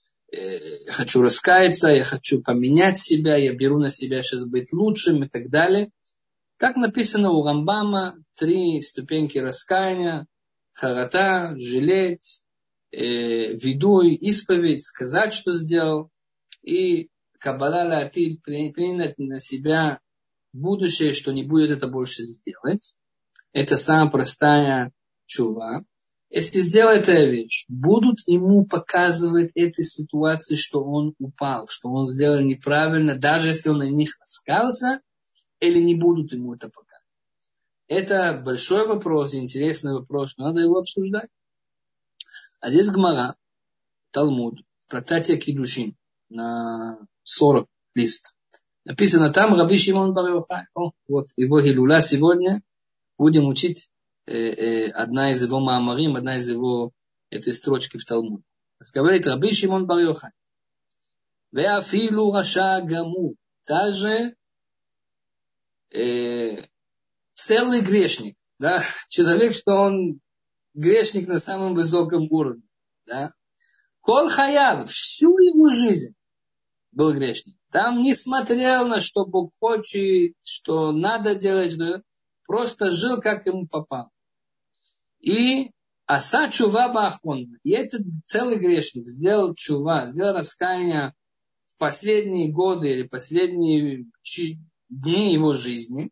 раскаяться, я хочу поменять себя, я беру на себя сейчас быть лучшим и так далее. Как написано у Рамбама, 3 ступеньки раскаяния: харата, жалеть, видуй, исповедь, сказать, что сделал, и каббала лаатид, принять на себя будущее, что не будет это больше сделать. Это самая простая чува. Если сделает эту вещь, будут ему показывать этой ситуации, что он упал, что он сделал неправильно, даже если он на них раскался, или не будут ему это показывать. Это большой вопрос, интересный вопрос, надо его обсуждать. А здесь Гмара, Талмуд, в трактате Кидушин, на 40 лист. Написано там Раби Шимон бар Йохай. Вот его Гилула сегодня. Будем учить одна из его маамарим, одна из его этой строчки в Талмуде. Говорит Раби Шимон бар Йохай. Веафилу раша гаму. Даже целый грешник. Да? Человек, что он грешник на самом высоком уровне. Да? Кол хаяв. Всю его жизнь был грешник. Там не смотрел на что Бог хочет, что надо делать, просто жил, как ему попало. И аса чува баахон. И этот целый грешник сделал чува, сделал раскаяние в последние годы или последние дни его жизни.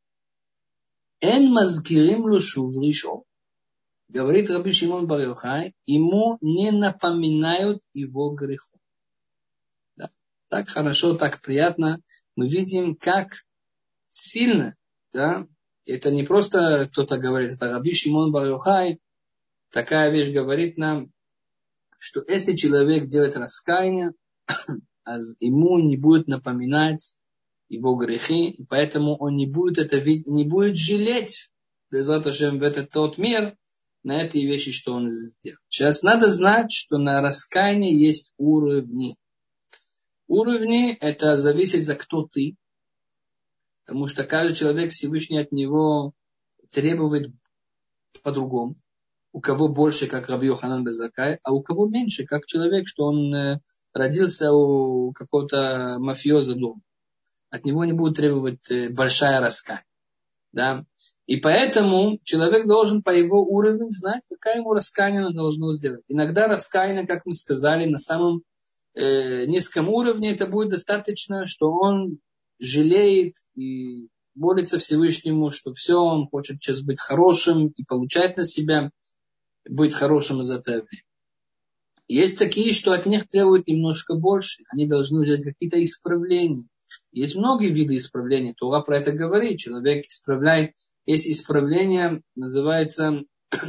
Эн мазкирим лу шув ришо. Говорит Раби Шимон бар Йохай, ему не напоминают его грехов. Так хорошо, так приятно. Мы видим, как сильно, да, это не просто кто-то говорит, это Раби Шимон бар Йохай, такая вещь говорит нам, что если человек делает раскаяние, ему не будет напоминать его грехи, и поэтому он не будет это видеть, не будет жалеть в этот тот мир на эти вещи, что он сделал. Сейчас надо знать, что на раскаянии есть уровни. Уровни – это зависит за кто ты, потому что каждый человек Всевышний от него требует по-другому. У кого больше, как Раби Йоханан бен Заккай, а у кого меньше, как человек, что он родился у какого-то мафиоза дома. От него не будет требовать большая раскаяние. Да? И поэтому человек должен по его уровню знать, какая ему раскаяние он должен сделать. Иногда раскаяние, как мы сказали, на самом низком уровне, это будет достаточно, что он жалеет и молится Всевышнему, что все, он хочет сейчас быть хорошим и получать на себя, быть хорошим из этого времени. Есть такие, что от них требуют немножко больше. Они должны взять какие-то исправления. Есть многие виды исправления. Тора про это говорит. Человек исправляет. Есть исправление, называется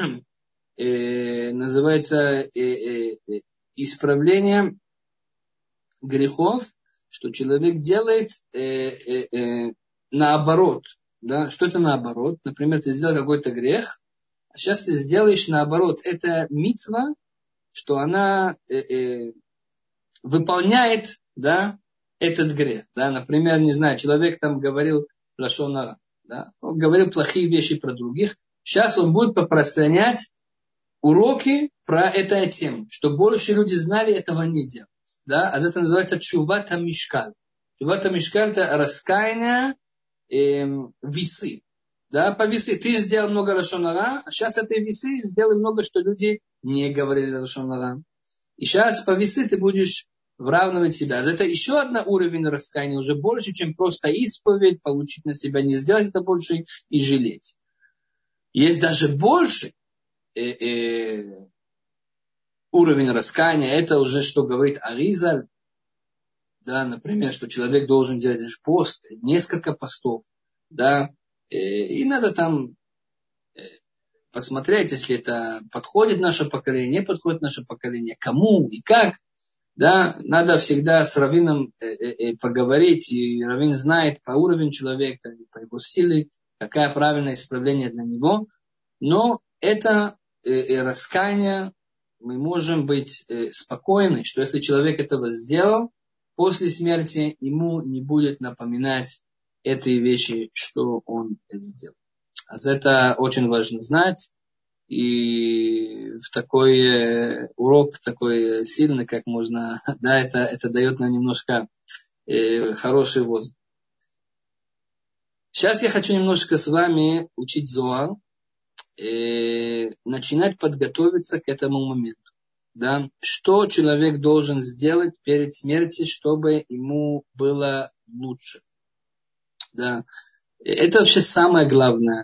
исправление грехов, что человек делает наоборот. Да? Что это наоборот? Например, ты сделал какой-то грех, а сейчас ты сделаешь наоборот. Это мицва, что она выполняет, да, этот грех. Да? Например, не знаю, человек там говорил лашон ара, да? Он говорил плохие вещи про других. Сейчас он будет распространять уроки про эту тему, чтобы больше люди знали, этого не делать. Да? А это называется чуват мишкаль. Чуват мишкаль – это раскаяние, весы. Да, по весы. Ты сделал много лашон ара, а сейчас этой весы сделай много, что люди не говорили лашон ара. И сейчас по весы ты будешь выравнивать себя. Это еще один уровень раскаяния, уже больше, чем просто исповедь, получить на себя, не сделать это больше и жалеть. Есть даже больше уровень раскаяния. Это уже, что говорит Аризаль. Да, например, что человек должен делать пост, несколько постов. Да, и надо там посмотреть, если это подходит наше поколение, не подходит наше поколение, кому и как. Да, надо всегда с раввином поговорить, и раввин знает по уровню человека, по его силе, какое правильное исправление для него. Но это раскаяние, мы можем быть спокойны, что если человек этого сделал, после смерти ему не будет напоминать эти вещи, что он сделал. А это очень важно знать. И в такой урок, такой сильный, как можно, да, это дает нам немножко хороший воздух. Сейчас я хочу немножко с вами учить Зоар, начинать подготовиться к этому моменту. Да? Что человек должен сделать перед смертью, чтобы ему было лучше. Да? Это вообще самое главное,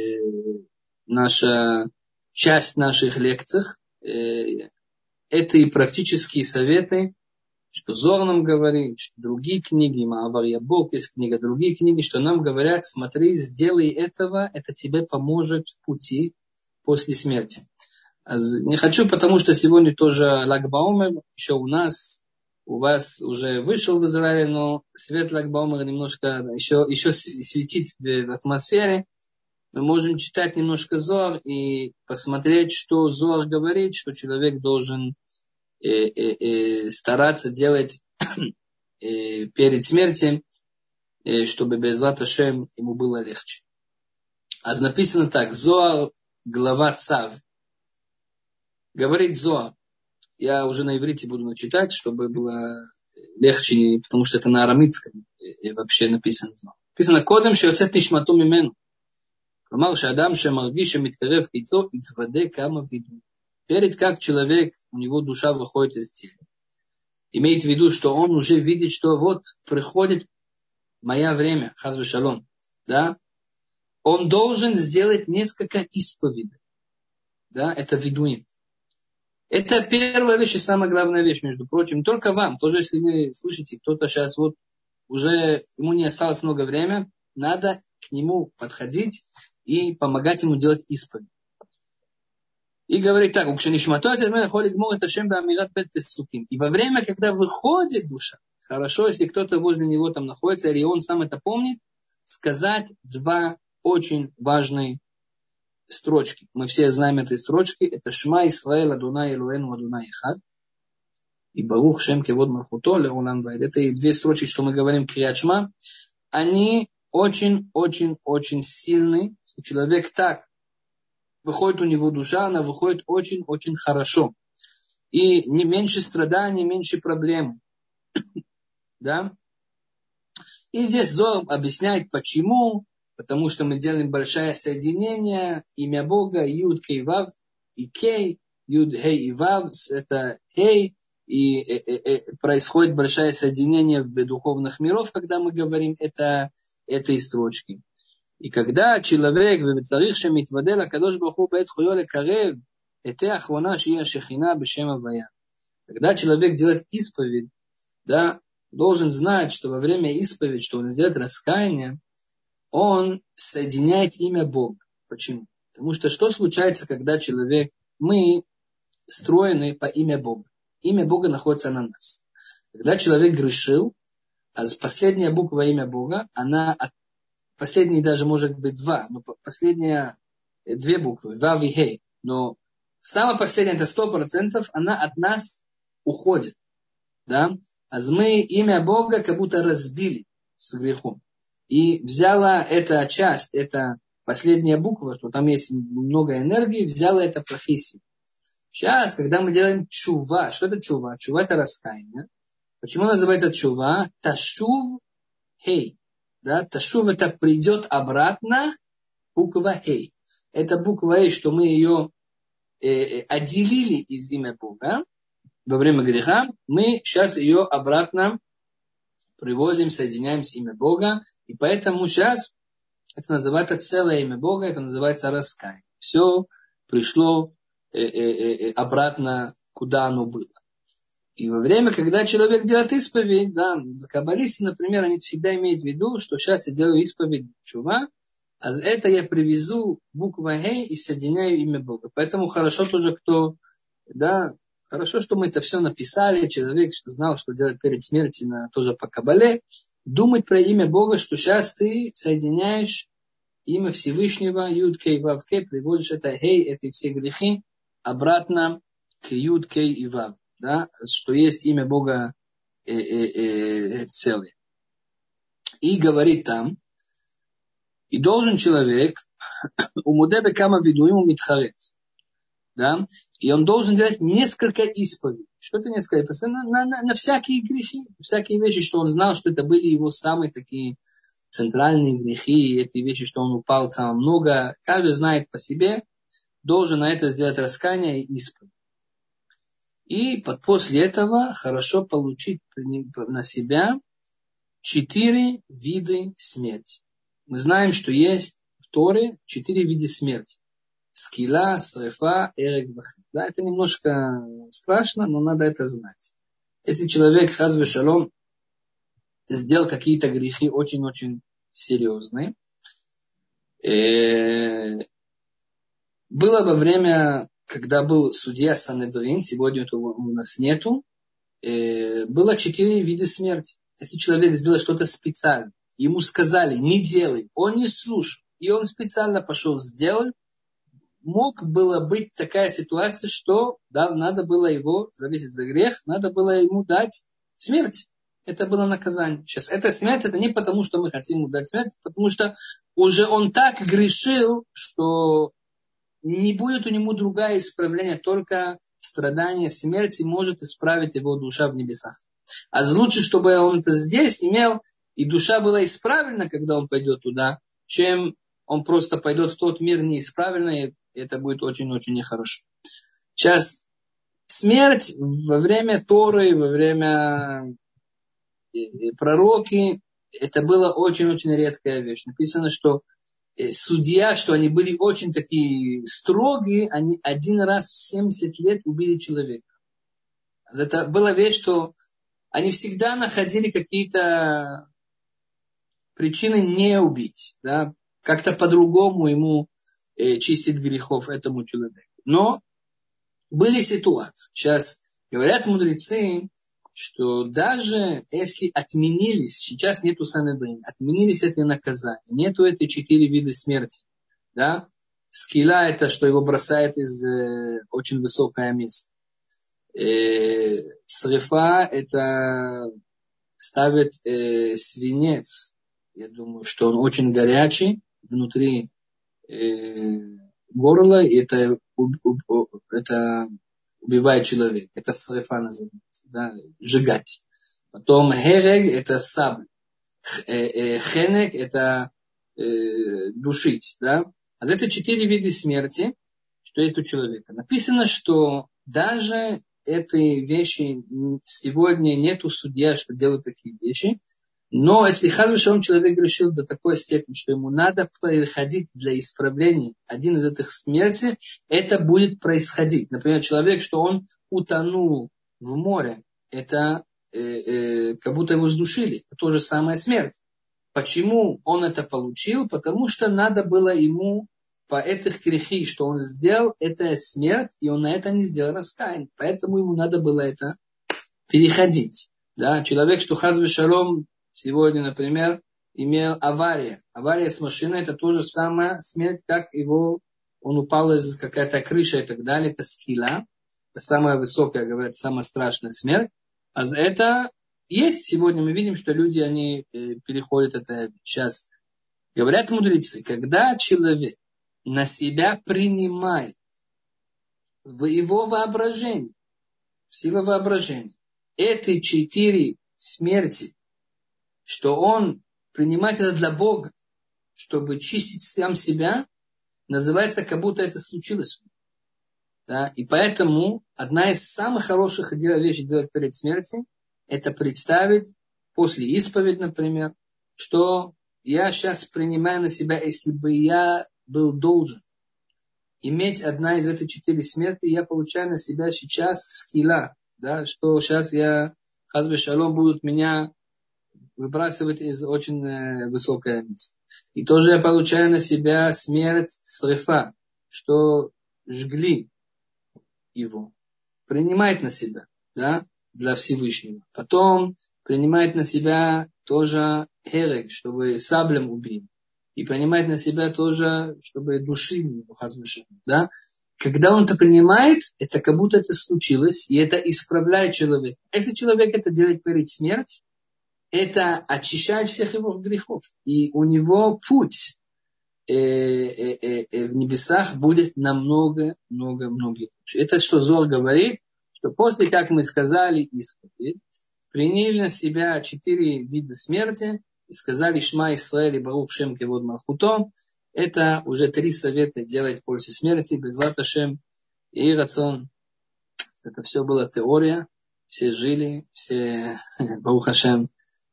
наша часть наших лекций. Это и практические советы, что Зоар нам говорит, что другие книги, Маавар Ябок, есть книга, другие книги, что нам говорят, смотри, сделай этого, это тебе поможет в пути после смерти. Не хочу, потому что сегодня тоже Lag BaOmer, еще у вас уже вышел в Израиле, но свет Lag BaOmer немножко еще светит в атмосфере. Мы можем читать немножко Зоар и посмотреть, что Зоар говорит, что человек должен стараться делать перед смертью, чтобы Бе'эзрат Ашем ему было легче. А написано так, Зоар, глава Цав. Говорит Зоар, я уже на иврите буду читать, чтобы было легче, потому что это на арамитском вообще написано. Написано, кодем שיוצאת נשמתו ממנו. כלומר, שאדם שמרגיש שמתקרב קיצו, יתוודה כמה וידוי. Перед как человек, у него душа выходит из тела. Имеет в виду, что он уже видит, что вот приходит мое время, хаз вешалом. Да? Он должен сделать несколько исповедей. Да? Это видуин. Это первая вещь и самая главная вещь, между прочим. Только вам, тоже если вы слышите, кто-то сейчас вот уже ему не осталось много времени, надо к нему подходить и помогать ему делать исповедь. И говорит так, и во время, когда выходит душа, хорошо, если кто-то возле него там находится, или он сам это помнит, сказать два очень важные строчки. Мы все знаем эти строчки. Это Шма Исраэль Адунай Элоэну Адунай Эхад. И Барух Шем Кевод Малхуто Леолам Ваэд. Это и две строчки, что мы говорим Крият Шма. Они очень сильны. Если человек так выходит у него душа, она выходит очень хорошо. И не меньше страданий, меньше проблем. Да? И здесь Зоар объясняет, почему. Потому что мы делаем большое соединение, имя Бога, Юд, Кей, Вав, и Кей, Юд, Хей и Вав, это Хей, и происходит большое соединение в духовных миров, когда мы говорим этой строчки. И когда человек, Когда человек делает исповедь, да, должен знать, что во время исповеди, что он сделает раскаяние, он соединяет имя Бога. Почему? Потому что что случается, когда человек, мы строены по имя Бога. Имя Бога находится на нас. Когда человек грешил, а последняя буква имя Бога, последние даже может быть два, но последние две буквы, Вав и Хей, но самая последняя, это 100%, она от нас уходит. Да? А мы имя Бога как будто разбили с грехом. И взяла эта часть, эта последняя буква, что там есть много энергии, взяла это профессию. Сейчас, когда мы делаем чува, что это чува? Чува это раскаяние. Почему называется чува? Ташув хей. Да? Ташув это придет обратно, буква хей. Это буква хей, что мы ее отделили из имя Бога во время греха, мы сейчас ее обратно привозим, соединяем с имя Бога, и поэтому сейчас это называется целое имя Бога, это называется раскаяние. Все пришло обратно, куда оно было. И во время, когда человек делает исповедь, да, каббалисты, например, они всегда имеют в виду, что сейчас я делаю исповедь чува, а за это я привезу букву Хей и соединяю имя Бога. Поэтому хорошо тоже, хорошо, что мы это все написали, человек, что знал, что делать перед смертью, тоже по каббале, думать про имя Бога, что сейчас ты соединяешь имя Всевышнего, Юд Кей Вав Кей, приводишь это Хей, эти все грехи, обратно к Юд Кей и Вав, да, что есть имя Бога целое. И говорит там, и должен человек, умудебе кама видуим умитхарет, да, и он должен делать несколько исповедей. Что это несколько исповедей? На всякие грехи, всякие вещи, что он знал, что это были его самые такие центральные грехи, эти вещи, что он упал самое много. Каждый знает по себе, должен на это сделать раскаяние и исповедь. И после этого хорошо получить на себя 4 вида смерти. Мы знаем, что есть в Торе 4 вида смерти. Скила, срефа, эрек, вахет. Да, это немножко страшно, но надо это знать. Если человек, хаз вешалом, сделал какие-то грехи очень-очень серьезные, было во время, когда был судья Санедрин, сегодня этого у нас нету, было 4 вида смерти. Если человек сделал что-то специально, ему сказали, не делай, он не слушал, и он специально пошел сделать, мог было быть такая ситуация, что да, надо было его, зависит за грех, надо было ему дать смерть. Это было наказание. Сейчас эта смерть, это не потому, что мы хотим ему дать смерть, потому что уже он так грешил, что не будет у него другое исправление, только страдание смерти может исправить его душа в небесах. А лучше, чтобы он это здесь имел, и душа была исправлена, когда он пойдет туда, чем он просто пойдет в тот мир неисправенно, и это будет очень-очень нехорошо. Сейчас смерть во время Торы, во время пророки, это была очень-очень редкая вещь. Написано, что судья, что они были очень такие строгие, они один раз в 70 лет убили человека. Это была вещь, что они всегда находили какие-то причины не убить, да, как-то по-другому ему чистить грехов этому человеку. Но были ситуации. Сейчас говорят мудрецы, что даже если отменились, сейчас нету Санедрин, отменились эти наказания, нету эти 4 вида смерти, да, скила это, что его бросает из очень высокое место. Срефа это ставит свинец, я думаю, что он очень горячий внутри горла, и это убивает человека. Это срефа называется, да, сжигать. Потом херег это сабль. Хенек это душить, да. А за это 4 вида смерти, что есть у человека. Написано, что даже эти вещи сегодня нету судья, что делают такие вещи. Но если хаз-вешалом человек грешил до такой степени, что ему надо происходить для исправления один из этих смертей, это будет происходить. Например, человек, что он утонул в море, это как будто его сдушили. Это то же самое смерть. Почему он это получил? Потому что надо было ему по этих грехи, что он сделал, это смерть, и он на это не сделал раскаяние. Поэтому ему надо было это переходить. Да? Человек, что хаз вешалом сегодня, например, имел аварию. Авария с машиной, это то же самое смерть, как его, он упал из какая-то крыша и так далее. Это скила. Это самая высокая, говорят, самая страшная смерть. А за это есть. Сегодня мы видим, что люди, они переходят это сейчас. Говорят мудрецы, когда человек на себя принимает в его воображении, в силу воображения, эти 4 смерти, что он принимает это для Бога, чтобы чистить сам себя, называется, как будто это случилось. Да? И поэтому одна из самых хороших вещей делать перед смертью, это представить после исповеди, например, что я сейчас принимаю на себя, если бы я был должен иметь одна из этих 4 смерти, я получаю на себя сейчас скилла, да, что сейчас я, хаз вешалом, будут меня выбрасывать из очень высокого места. И тоже я получаю на себя смерть срефа, что жгли его. Принимает на себя, да, для Всевышнего. Потом принимает на себя тоже херек, чтобы саблем убили. И принимает на себя тоже, чтобы душили его, да. Когда он это принимает, это как будто это случилось, и это исправляет человека. Если человек это делает перед смертью, это очищает всех его грехов. И у него путь в небесах будет намного лучше. Это что Зор говорит, что после, как мы сказали, исповедь, приняли на себя 4 вида смерти и сказали Шма Исраэль Барух Шем Кевод Малхуто. Это уже 3 совета делать после смерти, Безрат Ашем и рацион. Это все была теория, все жили, все Барух Ашем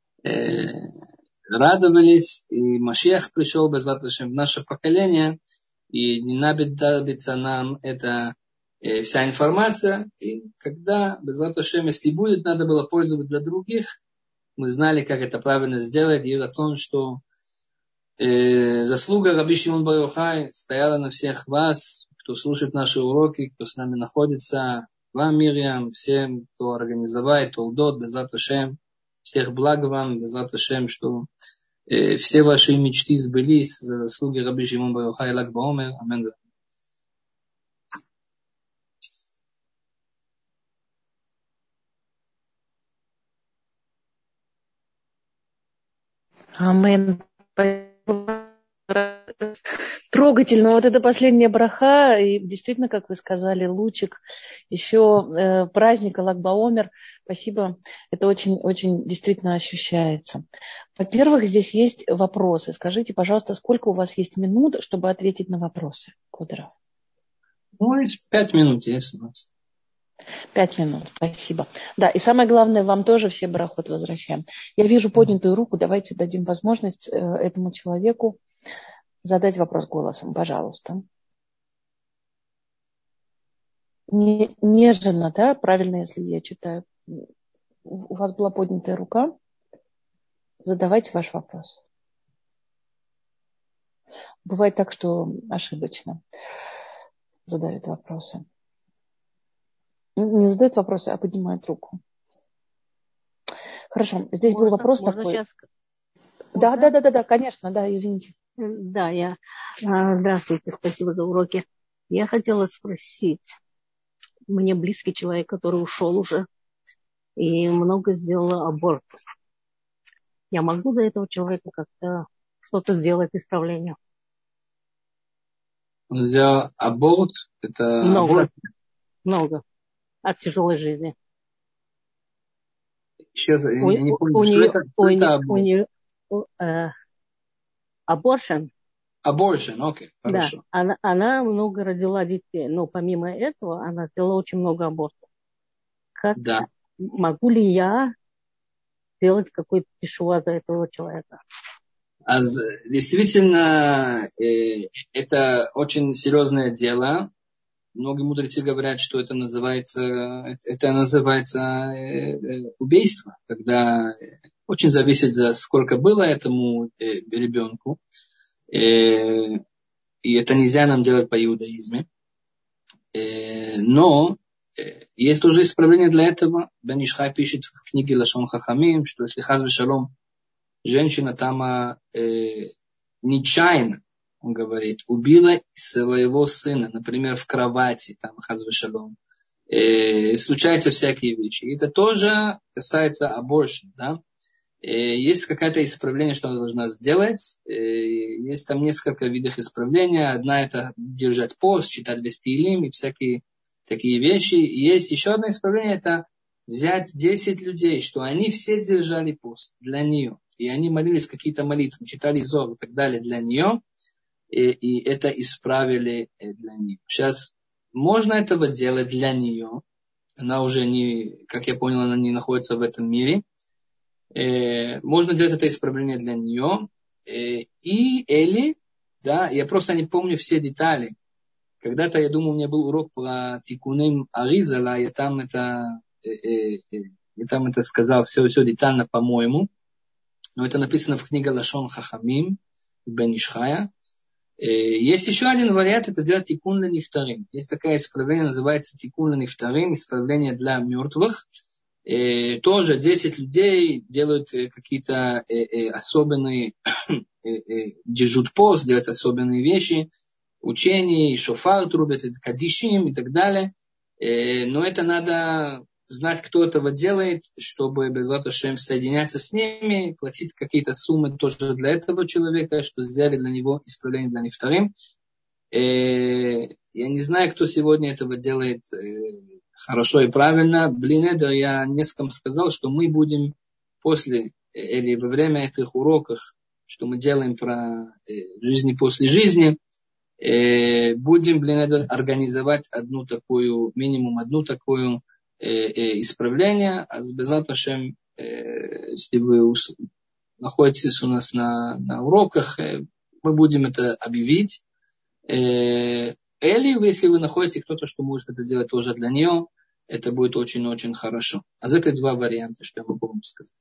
радовались, и Машиах пришел, Безрат Ашем, в наше поколение, и не надобится нам это вся информация, и когда, Безрат Ашем, если будет, надо было пользоваться для других, мы знали, как это правильно сделать, и рацион, что заслуга Раби Шимон бар Йохай стояла на всех вас, кто слушает наши уроки, кто с нами находится, вам, Мирьям, всем, кто организовал Толдот, Безрат Ашем, всех благ вам, Безрат Ашем, что все ваши мечты сбылись за заслуги Раби Шимон бар Йохай Лаг баОмер. Амен. Амен. Трогательно. Вот это последняя браха, и действительно, как вы сказали, лучик еще праздника Лаг баОмер. Спасибо. Это очень действительно ощущается. Во-первых, здесь есть вопросы. Скажите, пожалуйста, сколько у вас есть минут, чтобы ответить на вопросы, Кудров? 5 минут есть у нас. 5 минут, спасибо. Да, и самое главное, вам тоже все барахот возвращаем. Я вижу поднятую руку, давайте дадим возможность этому человеку задать вопрос голосом, пожалуйста. Нежно, да, правильно, если я читаю. У вас была поднятая рука. Задавайте ваш вопрос. Бывает так, что ошибочно задают вопросы. Не задают вопросы, а поднимают руку. Хорошо, здесь был вопрос такой. Сейчас... Да, конечно, да, извините. Да, здравствуйте, спасибо за уроки. Я хотела спросить, мне близкий человек, который ушел уже и много сделал абортов. Я могу за этого человека как-то что-то сделать, исправление? Он сделал аборт, это... Много. От тяжелой жизни. Сейчас, я не помню, что это Abortion. Abortion, окей, хорошо. Да, она много родила детей, но помимо этого она сделала очень много абортов. Могу ли я сделать какой-то тишуа за этого человека? Действительно, это очень серьезное дело. многие мудрецы говорят, что это называется убийство, когда очень зависит, за сколько было этому ребенку. И это нельзя нам делать по иудаизме. Но есть тоже исправление для этого. Бен Ишхай пишет в книге Лашон Хахамим, что если хаз вешалом женщина там нечаянно, он говорит, убила своего сына, например, в кровати, там хаз вешалом, случаются всякие вещи. И это тоже касается abortion, да. Есть какое-то исправление, что она должна сделать. Есть там несколько видов исправления. Одна это держать пост, читать весь Теилим и всякие такие вещи. И есть еще одно исправление, это взять 10 людей, что они все держали пост для нее. И они молились какие-то молитвы, читали Зор и так далее для нее. И это исправили для нее. Сейчас можно этого делать для нее. Она уже не, как я понял, она не находится в этом мире. Можно делать это исправление для нее. Или, да, я просто не помню все детали. Когда-то, я думаю, у меня был урок про Тикуним Аризала, я там это сказал все детально, по-моему. Но это написано в книге Лашон Хахамим Бен Ишхая. Есть еще один вариант, это делать тикун ле-нифтарим. Есть такое исправление, называется тикун ле-нифтарим, исправление для мертвых. Тоже 10 людей делают какие-то особенные, держат пост, делают особенные вещи, учения, шофар трубят, кадишим и так далее. Но это надо знать, кто этого делает, чтобы безат Ашем соединяться с ними, платить какие-то суммы тоже для этого человека, что сделали для него исправление для нефтарим. Я не знаю, кто сегодня этого делает хорошо и правильно. Блинедер, я несколько сказал, что мы будем после или во время этих уроков, что мы делаем про жизни после жизни, будем, Блинедер, организовать минимум одну такую исправление. А с безат Ашем, если вы находитесь у нас на уроках, мы будем это объявить. Или если вы находите кто-то, что может это сделать тоже для нее, это будет очень-очень хорошо. А за это два варианта, что я могу вам сказать.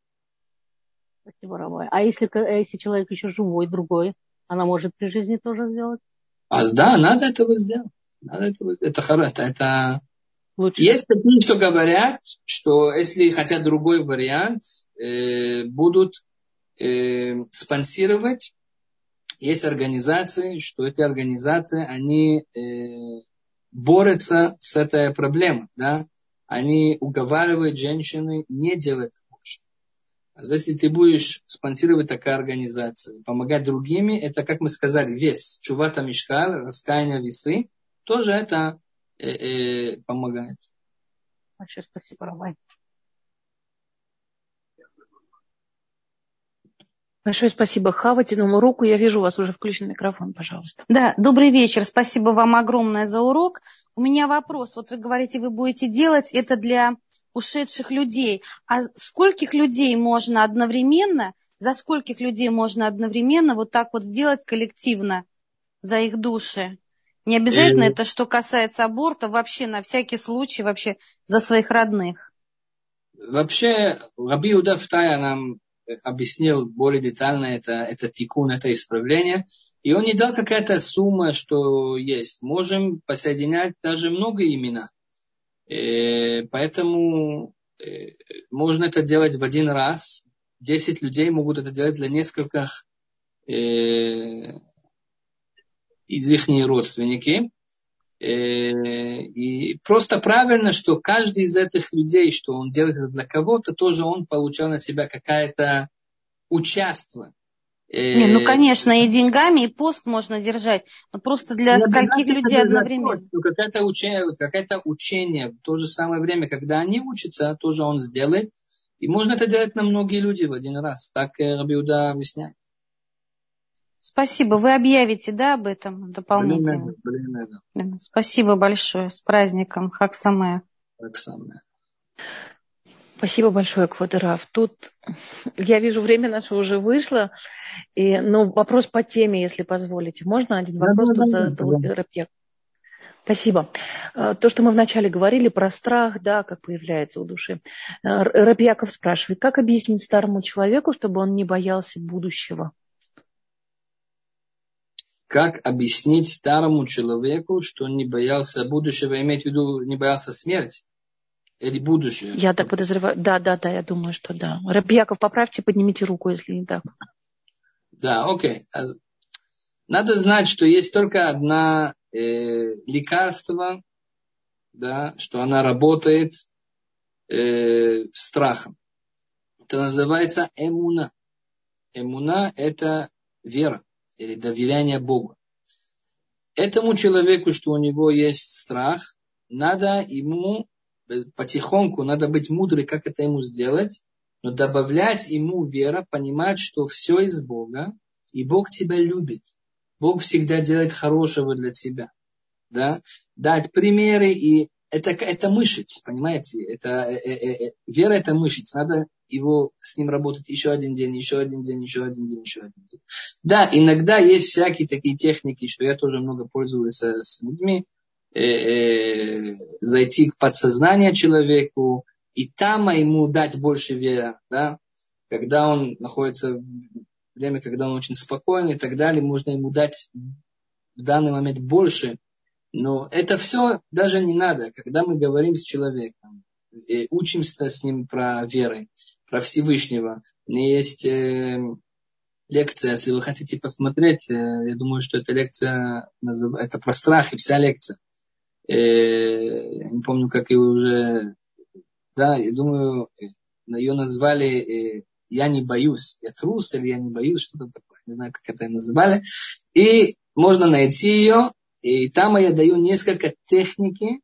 Спасибо, Рабай. А если человек еще живой, другой, она может при жизни тоже сделать? Да, надо этого сделать. Это хорошо. Это лучше. Есть такие, что говорят, что если хотят другой вариант, будут спонсировать. Есть организации, что эти организации, они борются с этой проблемой, да? Они уговаривают женщины не делать больше. А если ты будешь спонсировать такая организация, помогать другими, это, как мы сказали, вес, чувата мишкаль, раскаяние весы, тоже это помогает. Большое спасибо, Рабай. Большое спасибо. Хава тянула руку. Я вижу, у вас уже включен микрофон, пожалуйста. Да, добрый вечер. Спасибо вам огромное за урок. У меня вопрос. Вот вы говорите, вы будете делать это для ушедших людей. А за скольких людей можно одновременно вот так вот сделать коллективно за их души? Не обязательно это, что касается аборта, вообще на всякий случай, вообще за своих родных. Вообще, Раби Иуда Фтая нам объяснил более детально это тикун, это исправление. И он не дал какая-то сумма, что есть. Можем посоединять даже много имена. Поэтому можно это делать в один раз. 10 людей могут это делать для нескольких из их родственники. И просто правильно, что каждый из этих людей, что он делает это для кого-то, тоже он получал на себя какое-то участие. Не, конечно, и деньгами, и пост можно держать, но просто для скольких людей одновременно. Какое-то учение в то же самое время, когда они учатся, тоже он сделает. И можно это делать на многие люди в один раз. Так Раби Иуда объясняет. Спасибо. Вы объявите, да, об этом дополнительно? Блин. Спасибо большое. С праздником. Хаг Самеах. Спасибо большое, Кводрав. Тут, я вижу, время наше уже вышло. Но вопрос по теме, если позволите. Можно один вопрос тут задать? Спасибо. То, что мы вначале говорили про страх, да, как появляется у души. Рабби Яков спрашивает, как объяснить старому человеку, чтобы он не боялся будущего? Как объяснить старому человеку, что он не боялся будущего, иметь в виду, не боялся смерти? Или будущее? Я так подозреваю. Да, я думаю, что да. Рабби Яков, поправьте, поднимите руку, если не так. Да, окей. Надо знать, что есть только одно лекарство, да, что она работает страхом. Это называется эмуна. Эмуна – это вера или доверие Богу. Этому человеку, что у него есть страх, надо ему потихоньку, надо быть мудрым, как это ему сделать, но добавлять ему вера, понимать, что все из Бога, и Бог тебя любит. Бог всегда делает хорошего для тебя. Да? Дать примеры, и это мышец, понимаете? Вера – это мышец. Надо его с ним работать еще один день, еще один день, еще один день, еще один день. Да, иногда есть всякие такие техники, что я тоже много пользуюсь с людьми, зайти к подсознанию человеку, и там ему дать больше веры, да? Когда он находится в время, когда он очень спокойный и так далее, можно ему дать в данный момент больше. Но это все даже не надо. Когда мы говорим с человеком, учимся с ним про веру, про Всевышнего. У меня есть лекция, если вы хотите посмотреть, я думаю, что эта лекция, это про страх и вся лекция. Я не помню, как ее уже... Да, я думаю, ее назвали «Я не боюсь». Я трус или «Я не боюсь», что-то такое. Не знаю, как это назвали. И можно найти ее. И там я даю несколько техники,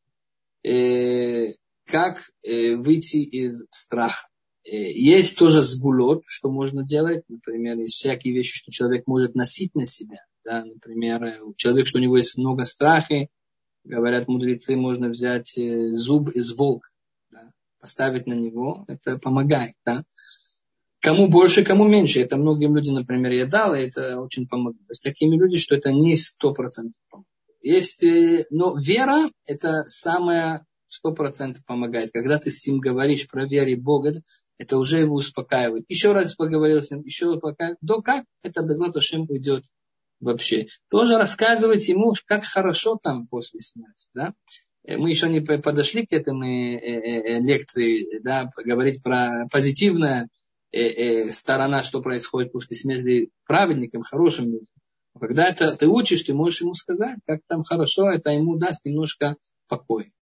как выйти из страха. Есть тоже сгулот, что можно делать. Например, есть всякие вещи, что человек может носить на себя. Да? Например, человек, что у него есть много страха, говорят мудрецы, можно взять зуб из волка, да? Поставить на него, это помогает. Да? Кому больше, кому меньше. Это многим людям, например, я дал, и это очень помогло. То есть такими людьми, что это не 100% помогает. Есть, но вера, это самое 100% помогает. Когда ты с ним говоришь про веру Бога, это уже его успокаивает. Еще раз поговорил с ним, еще успокаивает. Да как? Это без Шем уйдет вообще. Тоже рассказывать ему, как хорошо там после смерти. Да? Мы еще не подошли к этому лекции, да, говорить про позитивное сторона, что происходит после смерти праведникам, хорошим людям. Когда это ты учишь, ты можешь ему сказать, как там хорошо, это ему даст немножко покоя.